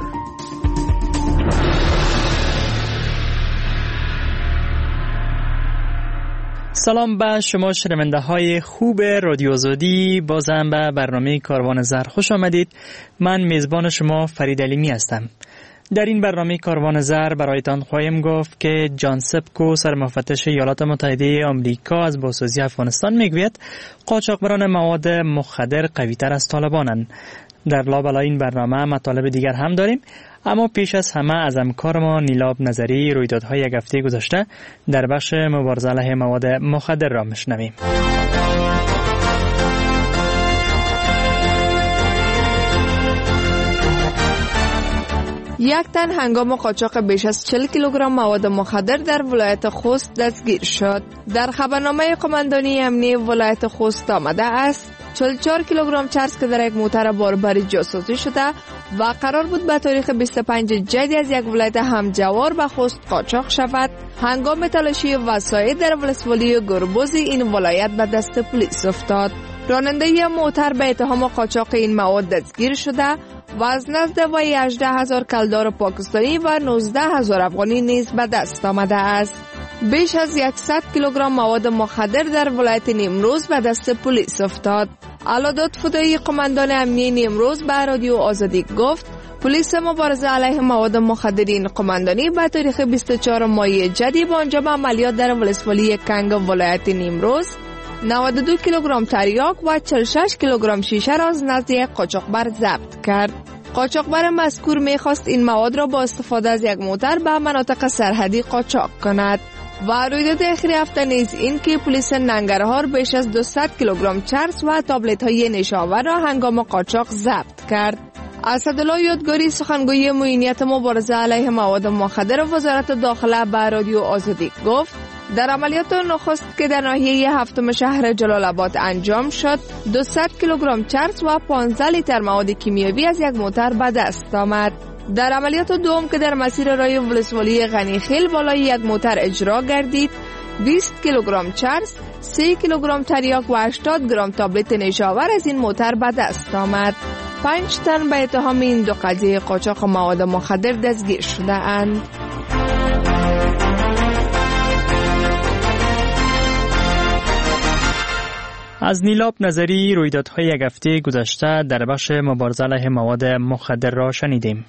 سلام به شما شنونده های خوب رادیو آزادی، بازم به برنامه کاروان زهر خوش آمدید. من میزبان شما فرید علیمی هستم. در این برنامه کاروان زهر برایتان خواهیم گفت که جان سپکو سرمفتش ایالات متحده آمریکا از بازسازی افغانستان میگوید قاچاقبران مواد مخدر قوی‌تر از طالبانند. در لابلای این برنامه مطالب دیگر هم داریم، اما پیش از همه از همکار ما نیلاب نظری رویدادهای یک هفته گذشته در بخش مبارزه علیه مواد مخدر را میشنویم. یک تن هنگام قاچاق بیش از 40 کیلوگرم مواد مخدر در ولایت خوست دستگیر شد. در خبرنامه قماندانی امنیتی ولایت خوست آمده است 44 کیلوگرم چرس که در یک موتر باربری جاسازی شده و قرار بود به تاریخ 25 جدی از یک ولایت همجوار به خوست قاچاق شود، هنگام تلاشی وسایل در ولسوالی گربوز این ولایت به دست پلیس افتاد. راننده موتر به اتهام قاچاق این مواد دستگیر شده و از نزد وی 18,000 کلدار پاکستانی و 19,000 افغانی نیز به دست آمده است. بیش از 100 کیلوگرم مواد مخدر در ولایت نیمروز به دست پلیس افتاد. علادات فدایی قماندان امنیتی نیمروز به رادیو آزادی گفت پلیس مبارزه علیه مواد مخدرین قماندانی به تاریخ 24 مای جدی با انجام عملیات در ولسوالی کنگ ولایت نیمروز 92 کیلوگرم تریاک و 46 کیلوگرم شیشه را از نزد یک قاچاقبر ضبط کرد. قاچاقبر مذکور می‌خواست این مواد را با استفاده از یک موتر به مناطق سرحدی قاچاق کند. و رویداد اخیر هفته نیز این که پلیس ننگرهار بیش از 200 کیلوگرم چرس و تابلت‌های نشاور را هنگام قاچاق ضبط کرد. اسدالله یادگاری سخنگوی معینیت مبارزه علیه مواد مخدر وزارت داخله به رادیو آزادی گفت در عملیات نخست که در ناحیه هفتم شهر جلال آباد انجام شد 200 کیلوگرم چرس و 15 لیتر مواد کیمیاوی از یک موتر به دست آمد. در عملیات دوم که در مسیر راه ولسوالی غنیخیل بالای یک موتر اجرا گردید 20 کیلوگرم چرس، 3 کیلوگرم تریاک و 80 گرم تابلت نیشاور از این موتر به دست آمد. 5 تن به اتهام این دو قضیه قاچاق مواد مخدر دستگیر شده اند. از نیلاب نظری رویدادهای یک هفته گذشته در بخش مبارزه علیه مواد مخدر را شنیدیم.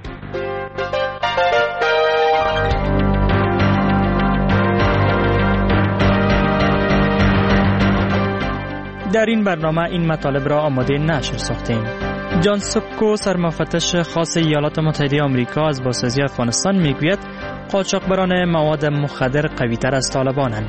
در این برنامه این مطالب را آماده نشر ساختیم. جان سوبکو سرمفتش خاص ایالات متحده آمریکا از بازسازی افغانستان میگوید قاچاقبران مواد مخدر قوی‌تر از طالبانند.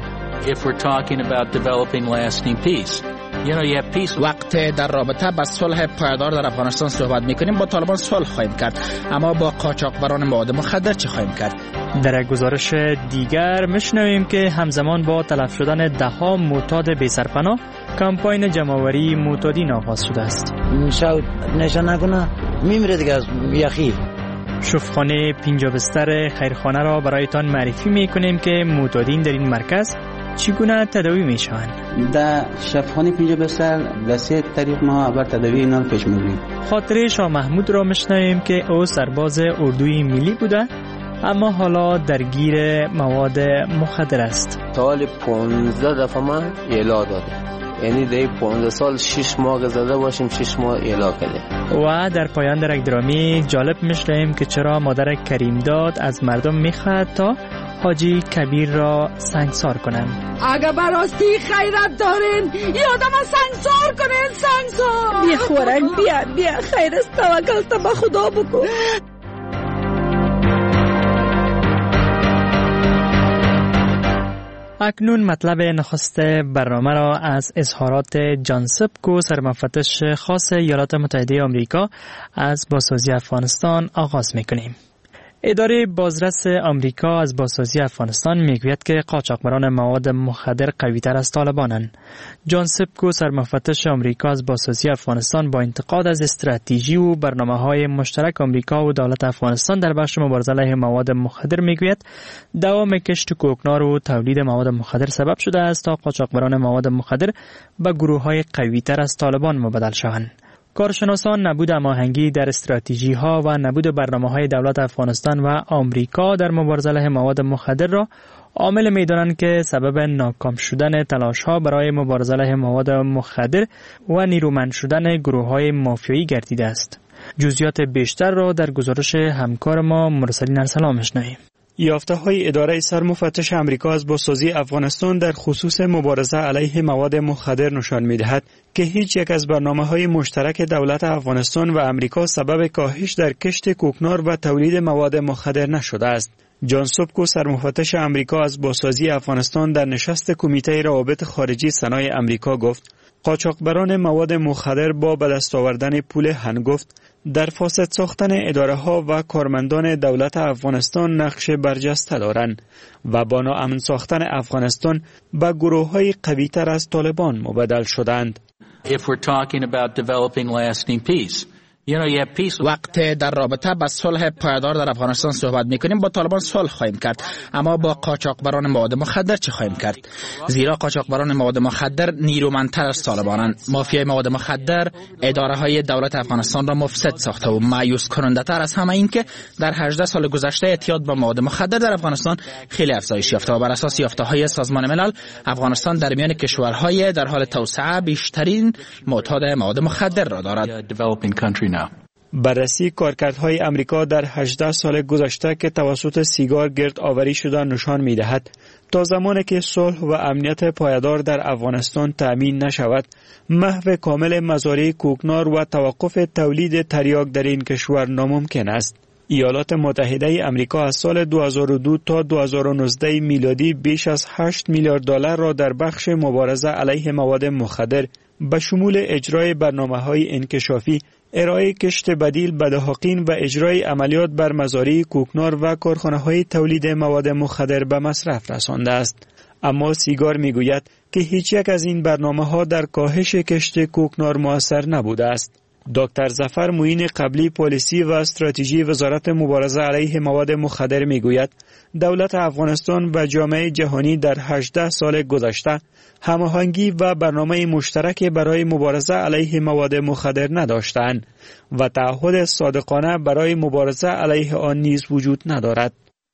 وقت در رابطه با صلح پایدار در افغانستان صحبت میکنیم با طالبان صلح خواهیم کرد، اما با قاچاقبران مواد مخدر چه خواهیم کرد؟ در گزارش دیگر میشنویم که همزمان با تلف شدن ده‌ها معتاد بی‌سرپناه کمپاین جمع‌آوری معتادین آغاز شده است. شاید نشان نکنه میمیره دیگه از یخی. شفاخانه 50 بستر خیرخانه را برایتان معرفی میکنیم که معتادین در این مرکز چگونه تداوی میشوند. در شفاخانه 50 بستر به 3 طریق ما بر تداوی اینا رو پیش میبریم. خاطره شاه محمود را میشنویم که او سرباز اردوی ملی بوده اما حالا درگیر مواد مخدر است. تا 15 دفعه من اعلا داده، یعنی در 15 سال 6 ماه زده باشیم 6 ماه اعلا کرده. و در پایان در یک درامی جالب میشنویم که چرا مادر کریمداد از مردم میخواهد تا حاجی کبیر را سنگسار کنند. اگه براستی خیرت دارین یادم سنگسار کنین، سنگسار. بیا خورک بیا خیر است، توکل به خدا بکن. اکنون مطلب نخست برنامه را از اظهارات جان سوبکو سرمفتش خاص ایالات متحده آمریکا از بازسازی افغانستان آغاز میکنیم. اداره بازرس آمریکا از بازسازی افغانستان میگوید که قاچاقبران مواد مخدر قوی‌تر از طالبانند. جان سوبکو سرمفتش آمریکا از بازسازی افغانستان با انتقاد از استراتژی و برنامه‌های مشترک آمریکا و دولت افغانستان در بخش مبارزه علیه مواد مخدر میگوید دوام کشت کوکنار و تولید مواد مخدر سبب شده است تا قاچاقبران مواد مخدر به گروه‌های قوی‌تر از طالبان مبدل شوند. کارشناسان نبود هماهنگی در استراتژی‌ها و نبود برنامه‌های دولت افغانستان و آمریکا در مبارزه علیه مواد مخدر را عامل می‌دانند که سبب ناکام شدن تلاش‌ها برای مبارزه علیه مواد مخدر و نیرومند شدن گروه‌های مافیایی گردیده است. جزئیات بیشتر را در گزارش همکار ما مرسلین ارسلان می‌شنویم. یافته‌های اداره سرمفتش آمریکا از بازسازی افغانستان در خصوص مبارزه علیه مواد مخدر نشان می‌دهد که هیچ یک از برنامه‌های مشترک دولت افغانستان و آمریکا سبب کاهش در کشت کوکنار و تولید مواد مخدر نشده است. جان سوبکو سرمفتش آمریکا از بازسازی افغانستان در نشست کمیته روابط خارجی سنای آمریکا گفت قاچاقبران مواد مخدر با به دست آوردن پول هنگفت در فاسد ساختن اداره‌ها و کارمندان دولت افغانستان نقش برجسته دارند و با ناامن ساختن افغانستان به گروه‌های قوی‌تر از طالبان مبدل شدند. وقت در رابطه با صلح پایدار در افغانستان صحبت میکنیم با طالبان صلح خواهیم کرد، اما با قاچاقبران مواد مخدر چه خواهیم کرد؟ زیرا قاچاقبران مواد مخدر نیرومندتر از طالبانند. مافیای مواد مخدر اداره های دولت افغانستان را مفسد ساخته و مایوس کننده تر از همه این که در 18 سال گذشته اعتیاد به مواد مخدر در افغانستان خیلی افزایش یافته و بر اساس یافته‌های سازمان ملل افغانستان در میان کشورهای در حال توسعه بیشترین معتاد مواد مخدر را دارد. بررسی کارکردهای امریکا در 18 سال گذشته که توسط سیگار گرد آوری شده نشان می دهد تا زمانی که صلح و امنیت پایدار در افغانستان تأمین نشود محو کامل مزارع کوکنار و توقف تولید تریاک در این کشور ناممکن است. ایالات متحده آمریکا از سال 2002 تا 2019 میلادی بیش از 8 میلیارد دلار را در بخش مبارزه علیه مواد مخدر به شمول اجرای برنامه‌های انکشافی، ارائه کشت بدیل به دهاقین و اجرای عملیات بر مزارع کوکنار و کارخانه‌های تولید مواد مخدر به مصرف رسانده است. اما سیگار میگوید که هیچ یک از این برنامه‌ها در کاهش کشت کوکنار مؤثر نبوده است. دکتر ظفر معین قبلی پالیسی و استراتژی وزارت مبارزه علیه مواد مخدر میگوید دولت افغانستان و جامعه جهانی در 18 سال گذشته هماهنگی و برنامه مشترک برای مبارزه علیه مواد مخدر نداشتند و تعهد صادقانه برای مبارزه علیه آن نیز وجود ندارد.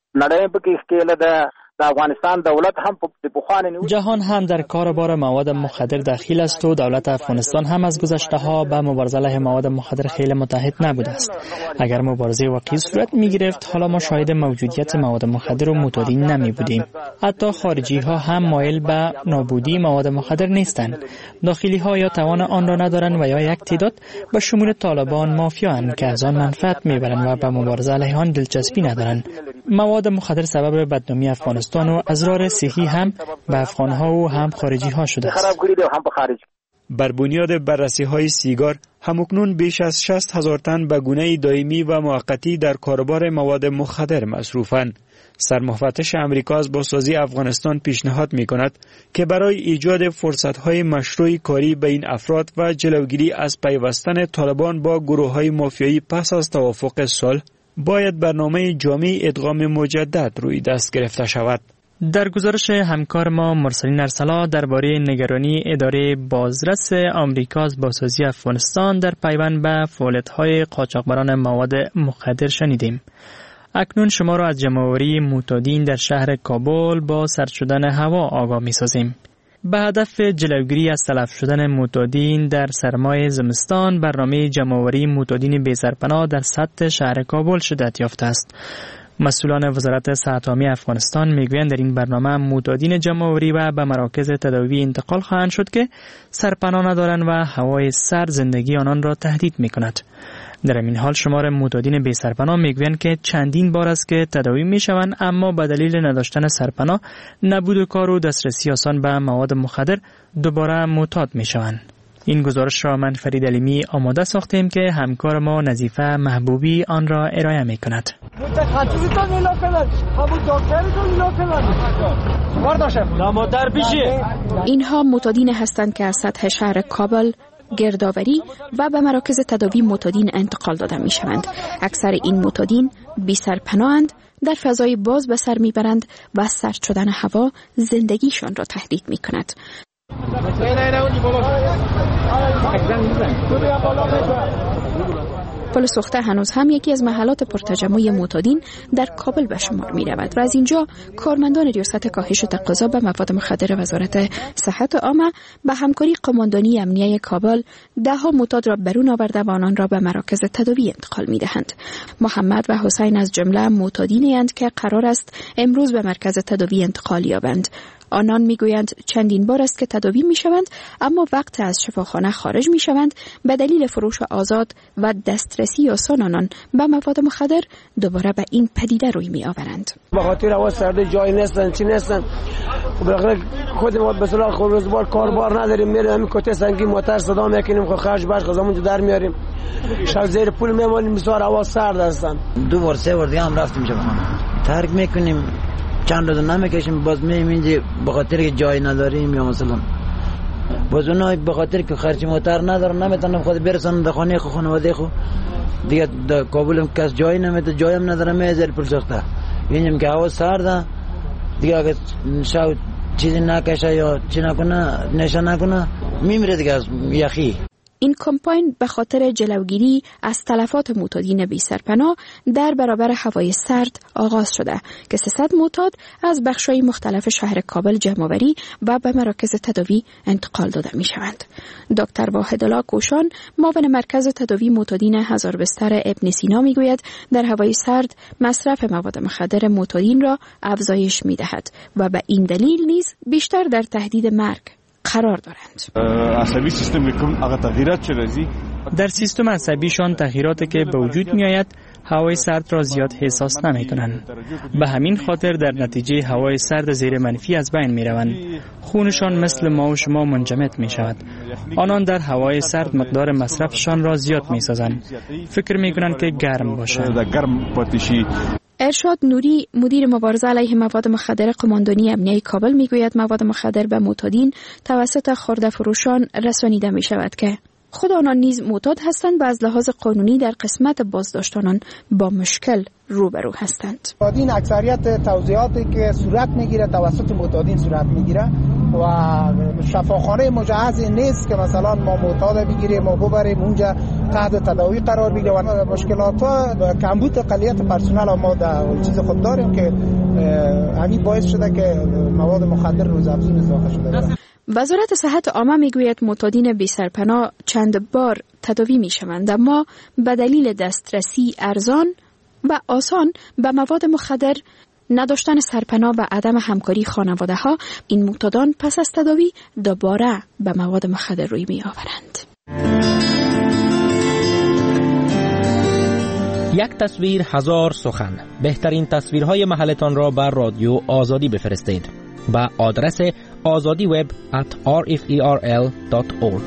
جهان هم در کاربار مواد مخدر دخیل است و دولت افغانستان هم از گذشته ها به مبارزه علیه مواد مخدر خیلی متحد نبوده است. اگر مبارزه واقعی صورت می گرفت حالا ما شاهد موجودیت مواد مخدر و معتادین نمی بودیم. حتی خارجی ها هم مایل به نابودی مواد مخدر نیستند. داخلی ها یا توان آن را ندارند و یا یک تعداد به شمول طالبان مافیااند که از آن منفعت می برند و به مبارزه علیه آن دلچسپی ندارند. مواد مخدر سبب بدنامی افغانستان و اضرار صحی هم به افغانها و هم خارجی ها شده است. بر بنیاد بررسی های سیگار همکنون بیش از 60,000 تن به گونه دائمی و موقتی در کاربار مواد مخدر مصروفند. سرمفتش امریکا از بازسازی افغانستان پیشنهاد می کند که برای ایجاد فرصت های مشروع کاری به این افراد و جلوگیری از پیوستن طالبان با گروه های مافیایی پس از توافق صلح باید برنامه جامع ادغام مجدد روی دست گرفته شود. در گزارش همکار ما مرسلین ارسلا درباره نگرانی اداره بازرس آمریکا از بازسازی افغانستان در پیوند به فعالیت‌های قاچاقبران مواد مخدر شنیدیم. اکنون شما را از جمع‌آوری معتادین در شهر کابل با سرد شدن هوا آگاه می‌سازیم. به هدف جلوگیری از تلف شدن معتادین در سرمای زمستان، برنامه جمع‌آوری معتادین بی‌سرپناه در سطح شهر کابل شدت یافته است. مسئولان وزارت صحت عامه افغانستان میگویند در این برنامه معتادین جمع‌آوری و به مراکز تداوی انتقال خواهند شد که سرپناه ندارند و هوای سرد زندگی آنان را تهدید می‌کند. در این حال شمار معتادین بی سرپناه میگویند که چندین بار است که تداوی میشوند اما به دلیل نداشتن سرپناه، نبود کار و دسترسی آسان به مواد مخدر دوباره معتاد میشوند. این گزارش را من فرید علیمی آماده ساختیم که همکار ما نظیفه محبوبی آن را ارائه میکند. اینها معتادین هستند که از سطح شهر کابل گردآوری و به مراکز تداوی معتادین انتقال داده می شوند. اکثر این معتادین بی سرپناهند، در فضای باز به سر می برند و سرد شدن هوا زندگیشان را تهدید می کند. پل سوخته هنوز هم یکی از محلات پرتجمع معتادین در کابل به شمار می رود و از اینجا کارمندان ریاست کاهش تقاضا به مواد مخدر وزارت صحت عامه به همکاری قماندانی امنیه کابل دهها معتاد را برون آورده و آنان را به مراکز تداوی انتقال می دهند. محمد و حسین از جمله معتادینی اند که قرار است امروز به مرکز تداوی انتقال یابند. آنان میگویند چندین بار است که تداوی میشوند اما وقت از شفاخانه خارج میشوند به دلیل فروش آزاد و دسترسی آسان آنان به مواد مخدر دوباره به این پدیده روی می آورند. به خاطر هوا سرد جای نیستن چی نیستن، بالاخره خود ما به صلاح روزگار کاربار نداریم، میریم همین کته سنگی موتور صدا میکنیم، خو خرج باش خزمون در میاریم، شب زیر پول میمونیم، بسیار هوا سرد هستن. 2 بار 3 بار دیگه هم رفتیم شفاخانه ترک میکنیم، چند روز نمیکشیم، باز میریم اینجا به خاطر که جای نداریم یا مثلا باز اونها به خاطر که خرج موتور ندارن نمیتونن خود برسن به خانه خانواده خود دیگه. در کابل هم کس جای نمیده، جای هم نداره، میذاره پول ساخته اینجا که هوا سرده دیگه، اگه شاید چیزی نکشه یا چی نکنه نشه نکنه میمیره دیگه از یخی. این کمپاین به خاطر جلوگیری از تلفات معتادین بی سرپناه در برابر هوای سرد آغاز شده که 300 معتاد از بخش‌های مختلف شهر کابل جمع‌آوری و به مراکز تداوی انتقال داده می‌شوند. دکتر واحدالله کوشان، معاون مرکز تداوی معتادین هزار بستر ابن سینا میگوید در هوای سرد مصرف مواد مخدر معتادین را افزایش می‌دهد و به این دلیل نیز بیشتر در تهدید مرگ قرار دارند. عصبی سیستم کوم هغه تغییرات چه راځي در سیستم عصبیشان تغییراتی که به وجود می آید هوای سرد را زیاد احساس نمی کنند. به همین خاطر در نتیجه هوای سرد زیر منفی از بین می روند. خونشان مثل ما و شما منجمد می شود. آنان در هوای سرد مقدار مصرفشان را زیاد می سازند. فکر می کنند که گرم باشد. ارشاد نوری مدیر مبارزه علیه مواد مخدر قماندانی امنیه کابل میگوید مواد مخدر به معتادین توسط خرده فروشان رسانیده می شود که خود آنان نیز معتاد هستند و از لحاظ قانونی در قسمت بازداشت آنان با مشکل روبرو هستند. معتادین اکثریت توزیعاتی که صورت میگیره توسط معتادین صورت میگیره و شفاخانه مجهز نیست که مثلا ما معتاد بگیریم و ببریم اونجا تحت تداوی قرار بگیره و مشکلات و کمبود قلیت پرسنل ما در چیز خود داریم که همین باعث شده که مواد مخدر روزافزون اضافه شده. وزارت صحت عامه میگوید معتادین بی سرپناه چند بار تداوی میشوند، اما به دلیل دسترسی ارزان و آسان به مواد مخدر، نداشتن سرپناه و عدم همکاری خانواده ها، این معتادان پس از تداوی دوباره به مواد مخدر روی می آورند. یک تصویر هزار سخن. بهترین تصویرهای محلتان را بر رادیو آزادی بفرستید با آدرس azadiweb@rferl.org.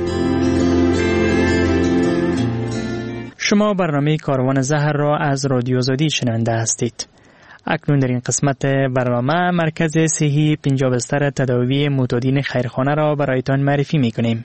شما برنامه کاروان زهر را از رادیو آزادی شنونده هستید. اکنون در این قسمت برنامه مرکز صحی 50 بستر تداوی معتادین خیرخانه را برایتان معرفی می‌کنیم.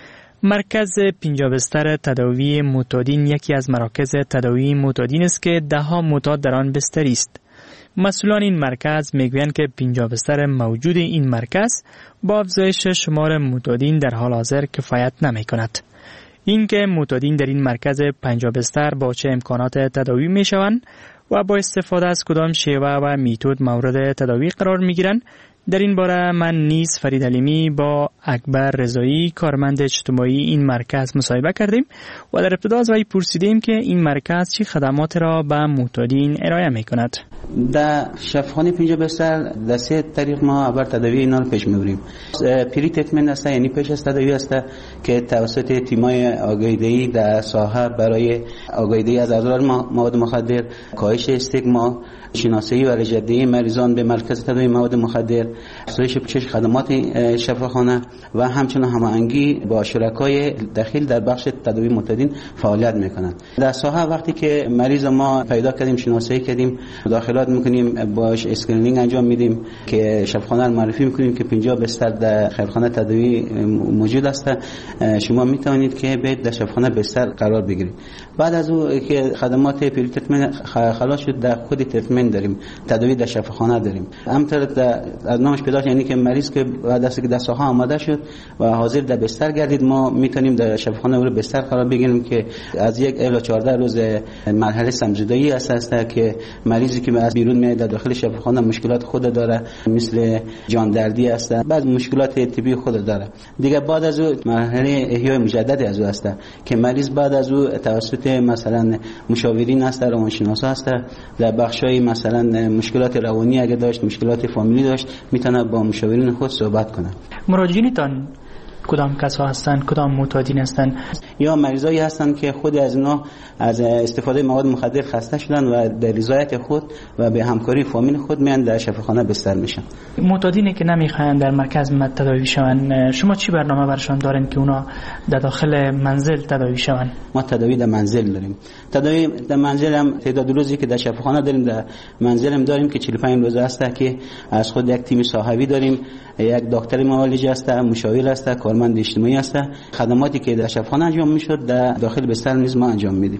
مرکز 50 بستر تداوی معتادین یکی از مراکز تداوی معتادین است که ده‌ها معتاد در آن بستری است. مسئولان این مرکز میگویند که 50 بستر موجود این مرکز با افزایش شمار معتادین در حال حاضر کفایت نمی‌کند. اینکه معتادین در این مرکز 50 بستر با چه امکانات تداوی میشوند و با استفاده از کدام شیوه و میتود مورد تداوی قرار میگیرند، در این باره من نیز فرید علیمی با اکبر رضایی کارمند اجتماعی این مرکز مصاحبه کردیم و در ابتدا از وی پرسیدیم که این مرکز چه خدمات را به معتادین ارائه میکند. در شفاخانه 50 بستر در 3 طریق ما اول تداوی اینا رو پیش میبریم. پری تریتمنت است، یعنی پیش از تداوی است که توسط تیمای آگاهی‌دهی در ساحه برای آگاهی‌دهی از اضرار مواد مخدر، کاهش استیگما، شناسایی و رجع‌دهی مریضان به مرکز تداوی مواد مخدر، افزایش پوشش خدمات شفاخانه و همچنین هماهنگی با شرکای داخل در بخش تداوی معتادین فعالیت میکنند. در ساحه وقتی که مریض ما پیدا کردیم، شناسایی کردیم، مداخلات میکنیم، باش اسکرینینگ انجام میدیم که شفاخانه رو معرفی میکنیم که 50 بستر در خیرخانه تداوی موجود است، شما میتوانید که برید در شفاخانه بستر قرار بگیرید. بعد از او که خدمات پری تریتمنت خلاص شد، در خود تریتمنت داریم، تداوی در شفاخانه داریم. همطور از نامش پیدا یعنی که مریض که بعد از که در ساحه آماده شد و حاضر در بستر گردید، ما میتونیم در شفاخانه او رو بستر قرار بگیریم که از 1 الی 14 روز مرحله سمجدایی است که مریضی که از بیرون میاد در داخل شفاخانه مشکلات خود داره، مثل جان دردی است، بعض مشکلات طبی خود داره. دیگه بعد از او مرحله احیای مجدد از او است که مریض بعد از او توسط مثلا مشاورین است، روانشناسا است، در بخشای مثلا مشکلات روانی اگه داشت، مشکلات فامیلی داشت، میتونه با مشاورین خود صحبت کنه. مراجعینتان کدام کسا هستند؟ کدام معتادین هستند؟ یا مریضایی هستند که خود از اینا از استفاده مواد مخدر خسته شدن و به رضایت خود و به همکاری فامیل خود میان در شفاخانه بستر میشن. معتادینی که نمیخواین در مرکز تداوی شوند، شما چی برنامه برشان دارین که اونا در داخل منزل تداوی شوند؟ ما تداوی در منزل داریم. تداوی در منزل هم تعداد روزی که در شفاخانه داریم، در منزل هم داریم که 45 روز است که از خود یک تیم صاحبی داریم، یک دکتر معالج است، مشاور است، کارمند اجتماعی است. خدماتی که در شفاخانه انجام میشد در داخل بستر نیز ما انجام میدیم.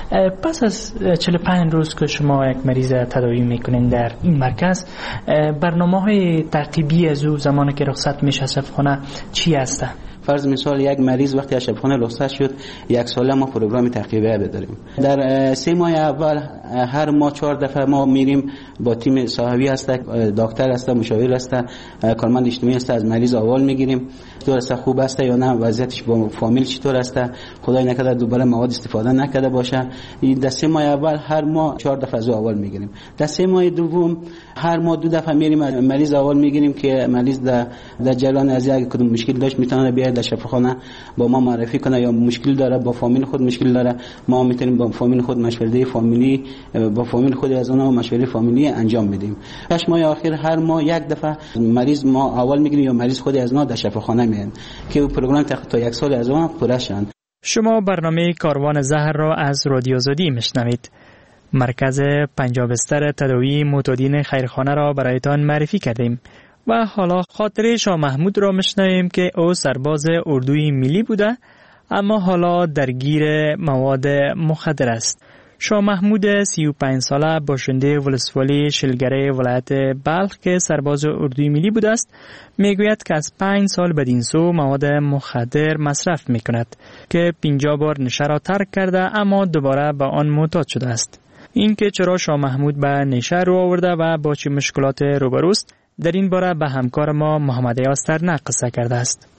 پس از 45 روز که شما یک مریض تداوی میکنین در این مرکز، برنامه‌های ترتیبی از او زمانی که رخصت میشه از شفاخانه چی هست؟ فرض مثال یک مریض وقتی از شفاخانه رخصت شد، یک ساله ما پروگرام تعقیبی بداریم. در 3 ماه اول هر ماه 4 دفعه ما میریم با تیم صاحبی هست، دکتر هست، مشاور هست، کارمند اجتماعی هست، از مریض احوال میگیریم چطور است، خوب است یا نه، وضعیتش با فامیل چطور است، خدای نکرده دوباره مواد استفاده نکرده باشه. در 3 ماه اول هر ماه 4 دفعه از احوال میگیریم. در 3 ماه دوم هر ماه 2 دفعه میریم مریض احوال میگیریم که مریض در جریان از یک کدوم مشکل داشت میتونه بیاد در شفاخانه با ما معرفی کنه یا مشکل داره با فامیل خود مشکل داره، ما میتونیم با فامیل خود مشوره فامیلی با فامیل خود از اونها مشوره فامیلی انجام بدیم. 6 ماه آخر هر ماه یک دفعه مریض ما اول میگیریم یا مریض خود از اونها در شفاخانه میان که پروگرام تا 1 سال از اونها پوره شند. شما برنامه کاروان زهر را از رادیو آزادی میشنوید. مرکز 50 بستر تداوی معتادین خیرخانه را برایتان معرفی کردیم و حالا خاطره شاه محمود را میشنویم که او سرباز اردوی ملی بوده اما حالا درگیر مواد مخدر است. شاه محمود 35 ساله باشنده ولسوالی شلگره ولایت بلخ که سرباز اردوی ملی بوده است میگوید که از 5 سال بدین سو مواد مخدر مصرف میکند که 50 بار نشه را ترک کرده اما دوباره به آن معتاد شده است. این که چرا شاه محمود به نشه رو آورده و با چه مشکلات روبروست در این باره به همکار ما محمد یاستر قصه کرده است.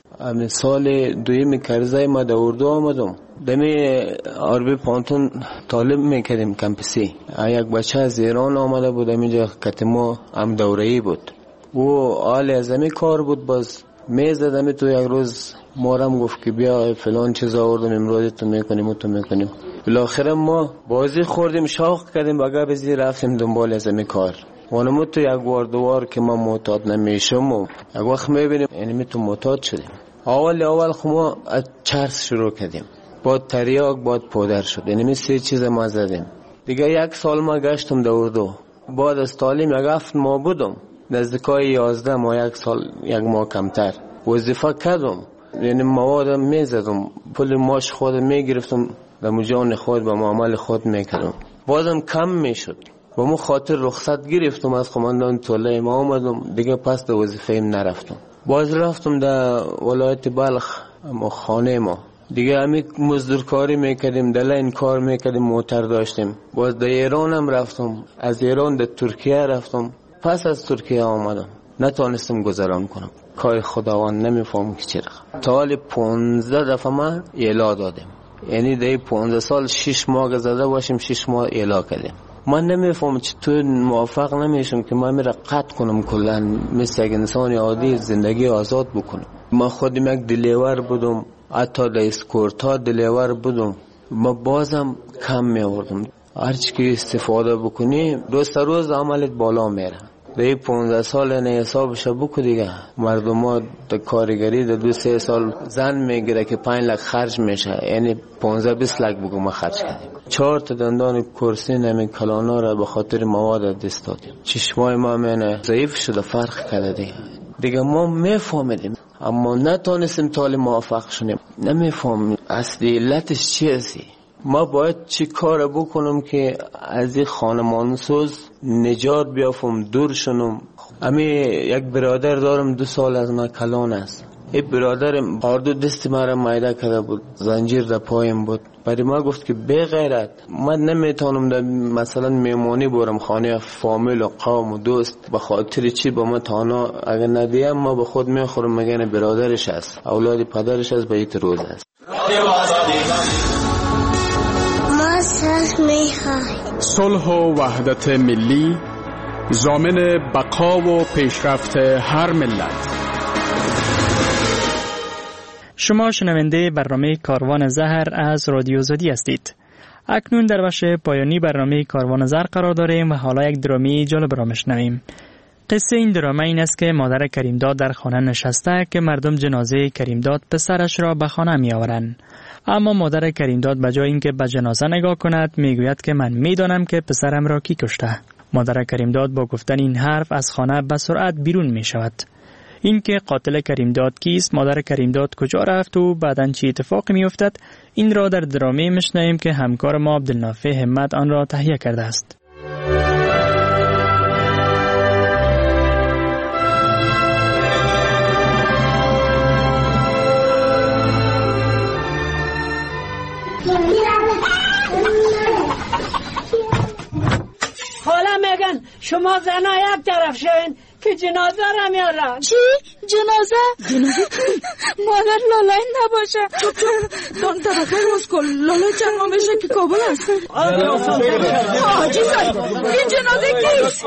سال دویم کرزای ما در اردو آمدم، دمی عربی پانتون طالب میکردیم کمپسی. یک بچه از ایران آمده بود، اینجا کتما هم دوره‌ای بود، او آل از همی کار بود، باز میزدمی تو یک روز مارم گفت که بیا فلان چیز آوردم امروز تو میکنیم و تو میکنیم. بالاخره ما بازی خوردیم، شاق کردیم، بگه بزی رفتیم دنبال از همی کار. وانمو تو یک واردوار که ما معتاد نمیشم و یک وقت میبینیم یعنی تو معتاد شدیم. اول خما از چرس شروع کردیم، بعد تریاک، بعد پودر شد، یعنی 3 چیز ما زدیم. دیگه 1 سال ما گشتم در اردو، بعد از تعلیم 1 هفته ما بودم، نزدیکای 11 ما 1 سال 1 ماه کمتر وظیفه کردم، یعنی مواد میزدم، پول ماش خود میگرفتم، در مجان خود با معامل خود میکردم، بازم کم میشد. با مو خاطر رخصت گرفتم از قماندان توله ما آمدم، دیگه پس در وظیفه ایم نرفتم. باز رفتم در ولایت بلخ خانه ما، دیگه همی مزدورکاری میکردیم، دلین کار میکردیم، موتر داشتیم. باز در ایران هم رفتم، از ایران در ترکیه رفتم، پس از ترکیه آمدم، نتونستم گذران کنم. کار خداوند نمیفهم که چرا. تا حال 15 دفعه ما ایلا دادیم، یعنی در 15 سال 6 ماه زده باشیم، 6 ماه ایلا کردیم. من نمیفهم چطور موافق نمیشم که من میره قطع کنم کلن، مثل یک انسان عادی زندگی آزاد بکنم. من خودم یک دلیور بودم، حتی در اسکورتا دلیور بودم، ما بازم کم میوردم. هرچی که استفاده بکنی روز عملت بالا میره. در 15 سال نه حسابش بکو دیگه. مردم ها در کارگری در 2-3 سال زن میگیره که 5 لک خرج میشه، یعنی 15-20 لک بگو ما خرج کردیم. 4 تا دندان کرسی نمی کلانا را به خاطر مواد دست دادیم. چشمای ما منه ضعیف شده، فرق کرده دیگه ما میفهمیدیم اما نتونستیم تا موفق شدیم. نمیفهمیم اصلی علتش چی هستی. ما باید چی کار بکنم که از این خانمانسوز نجات بیافم، دور شنم. امی یک برادر دارم 2 سال از ما کلان است. این برادرم آردو دست مرا مایده کرده بود، زنجیر در پایم بود. برای ما گفت که بی غیرت من نمیتونم در مثلا میمونی برم خانه فامیل و قوم و دوست، به خاطر چی با ما تانا اگر ندیم ما به خود میخورم. مگه برادرش است، اولاد پدرش است، به ایت روز است. صلح و وحدت ملی ضامن بقا و پیشرفت هر ملت. شما شنونده برنامه کاروان زهر از رادیو آزادی هستید. اکنون در بخش پایانی برنامه کاروان زهر قرار داریم و حالا یک درامی جالب را میشنویم. قصه این درامه این است که مادر کریمداد در خانه نشسته که مردم جنازه کریمداد پسرش را به خانه می آورند. اما مادر کریمداد به جای اینکه به جنازه نگاه کند میگوید که من میدانم که پسرم را کی کشته. مادر کریمداد با گفتن این حرف از خانه به سرعت بیرون می شود. این که قاتل کریمداد کیست، مادر کریمداد کجا رفت و بعداً چه اتفاقی می افتد، این را در درامه میشنویم که همکار ما عبدالنافع همت آن را تهیه کرده است. حالا میگن شما زنا یک طرف شوین که جنازه را میارن. چی؟ جنازه مادر لالای نباشه. دون طبقه روز کن لالای چند میشه که کابل است. حاجی صاحب این جنازه کیست؟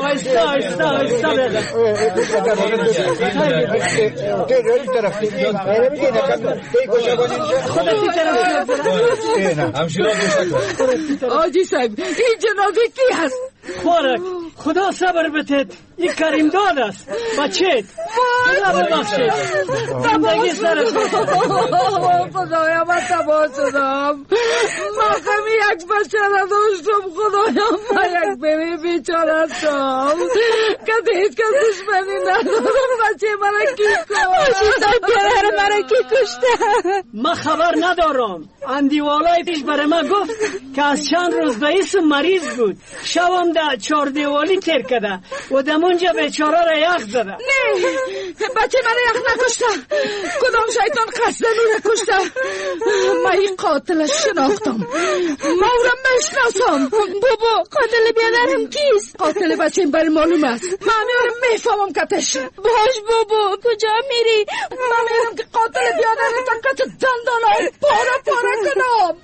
حاجی صاحب این جنازه کی هست؟ خورک خدا صبر بتید، این کریم داد است بچه خدا ببخشید. زندگی سر خدایا من تباه شدم. من کمی یک بچه را داشتم خدایا، من یک بیبی بیچاره شدم که هیچ کس دشمنی ندارم. بچه من کی کشت؟ پدر من کی کشته؟ من خبر ندارم. اندیوالای پیش برای من گفت که از چند روز رئیس مریض بود، شبم در چهار دیوالی تیر کده و دمونجا بیچاره را یخ زده. نه بچه من یخ نکشته، کدام شیطان قصدن او را کشته. من این قاتل شناختم، من او را میشناسم. بابا قاتل بیادرم کیست؟ قاتل بچه برای معلوم است، من میارم میفهمم کتش. باش بابا کجا میری؟ من میارم که قاتل بیادرم تا کت دندانای پاره پاره کنم.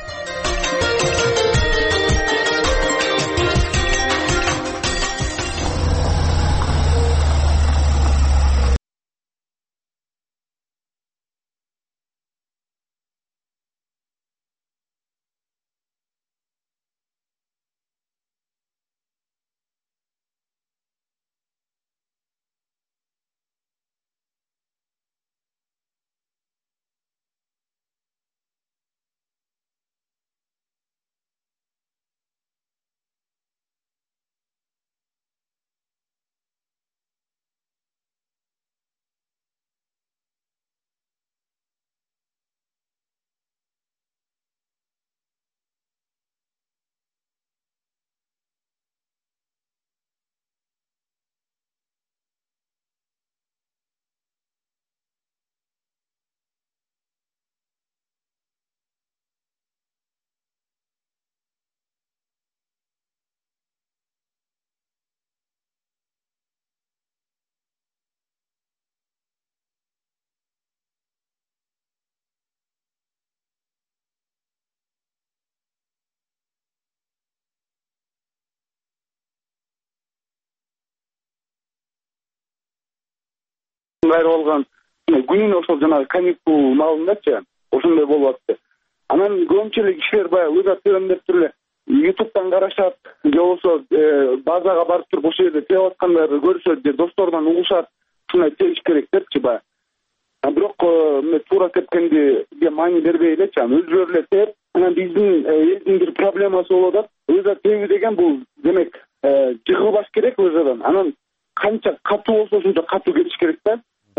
olgan günün ошол жанагы каникул маалындачы ошондой болуп атты. Анан көпчүлүк кишилер баягы өз атынан деп туруп эле YouTube'дан карашат, же болбосо базага барып туруп ошол жерде тееп аткандарды көрүшөт, же досторунан угушат, ушундай тееш керек депчи баягы. Бирок туура кеткенди маани бербей элечи, өздөрү эле тееп, анан биздин элдин бир проблемасы болуп атат. Өза тебүү деген бул демек жыгылбаш керек өзөдөн. Анан канча катуу болсо ошончо катуу кетиш керек да.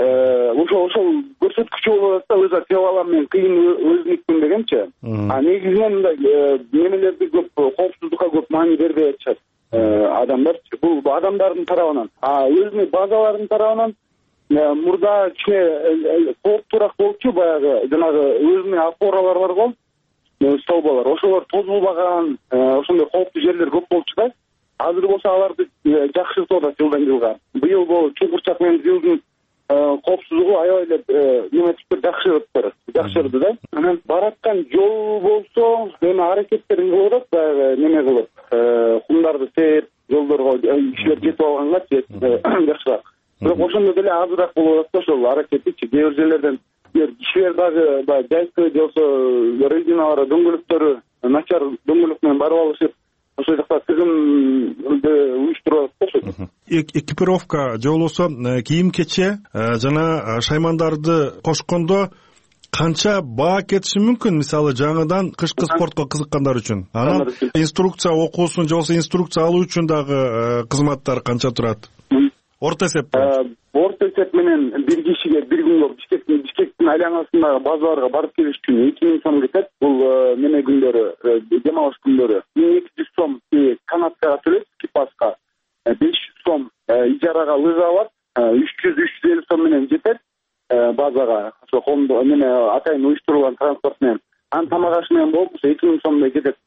Ошол көрсөткүчү болуп атса өзү тебип алам мен кыйын өзүнүкмүн дегенчи. Негизинен немелерди көп коопсуздукка көп маани бербей атышат адамдарчы. Бул адамдардын тарабынан, өзүнүн базалардын тарабынан мурда кичине кооптуураак болчу, баягы жанагы өзүнүн опоралар бар го, столбалар. Ошолор тозулбаган, ошондой кооптуу жерлер көп болчу да. Азыр болсо аларды жакшыртып атат жылдан жылга. Быйыл бул Чуңкурчак менен жылдын коопсуздугу аябай эле неметип жакшырды да. Анан бараткан жол болсо эми аракеттерин кылып атат, баягы неме кылып, кумдарды сээп, жолдорго кишилер жетип алганга жакшыраак. Бирок ошондой деле азыраак болуп атат ошол аракетичи. Кээ бир жерлерден кишилер дагы баягы жайкы же болсо резиналары, дөңгөлөктөрү начар дөңгөлөк менен барып алышып, ошол жакта тыгымды уюштуруп атат. Экипировка же болбосо кийим-кече жана шаймандарды кошкондо канча баа кетиши мүмкүн? Мисалы жаңыдан кышкы спортко кызыккандар үчүн. Анан инструкция окуусун же болбосо инструкция алуу үчүн дагы кызматтар канча турат? Орто эсеп. Орто эсеп менен бир кишиге бир күнгө Бишкектин айланасындагы базаларга барып келиш үчүн 2000 сом кетет. Бул неме күндөрү, дем алыш күндөрү 1200 сом канаткага төлөйт, экипажга 500 сом ижарага лыжа алат, 300-350 сом менен жетет базага. Ошо коомдо неме атайын уюштурулган транспорт менен. Анан тамак аш менен болуп 2000 сомдой кетет да.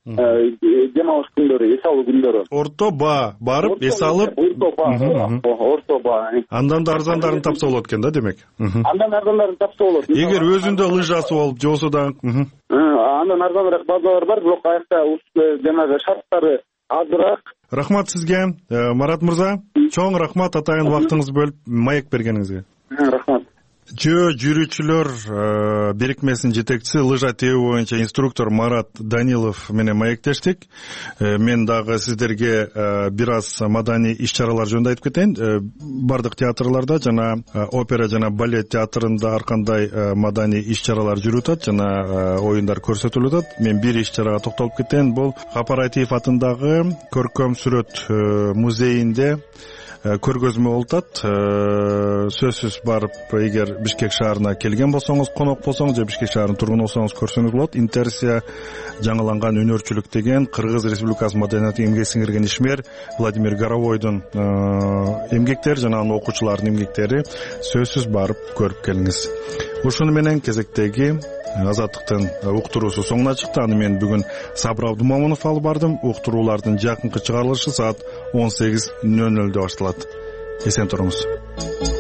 демалыш күндөрү, эс алуу күндөрү. Орто баа барып эс алып, орто баа. Андан да арзандарын тапса болот экен да, демек. Андан арзандарын тапса болот. Эгер өзүндө лыжасы болуп, же болсо да андан арзаныраак базалар бар, бирок аякта жанагы шарттары азыраак. Рахмат сизге, Марат мырза. Чоң рахмат атайын вактыңызды бөлүп маек бергениңизге. Рахмат. Жүрүүчүлөр бирикмесинин жетекчиси, лыжа тебүү боюнча инструктор Марат Данилов менен маектештик. Мен дагы сиздерге бир аз маданий иш-чаралар жөнүндө айтып кетейин. Бардык театрларда жана опера жана балет театрында ар кандай маданий иш-чаралар жүрүп атат жана оюндар көрсөтүлүп атат. Мен бир иш-чарага токтолуп кетейин. Бул Капаратиев атындагы көркөм сүрөт музейинде көргөзмө болуп атат. Сөзсүз барып, эгер Бишкек шаарына келген болсоңуз, конок болсоңуз же Бишкек шаарынын тургуну болсоңуз көрсөңүз болот. Интерсия жаңыланган өнөрчүлүк деген Кыргыз Республикасы маданият эмгек сиңирген ишмер Владимир Горовойдун эмгектери жана анын окуучуларынын эмгектери. Сөзсүз барып көрүп келиңиз. Ушуну менен кезектеги Азаттыктын уктуруусу соңуна чыкты. Аны мен бүгүн Сабыр Абдумомунов алып бардым. Уктуруулардын жакынкы чыгарылышы саат 18:00 башталат. Эсен туруңуз.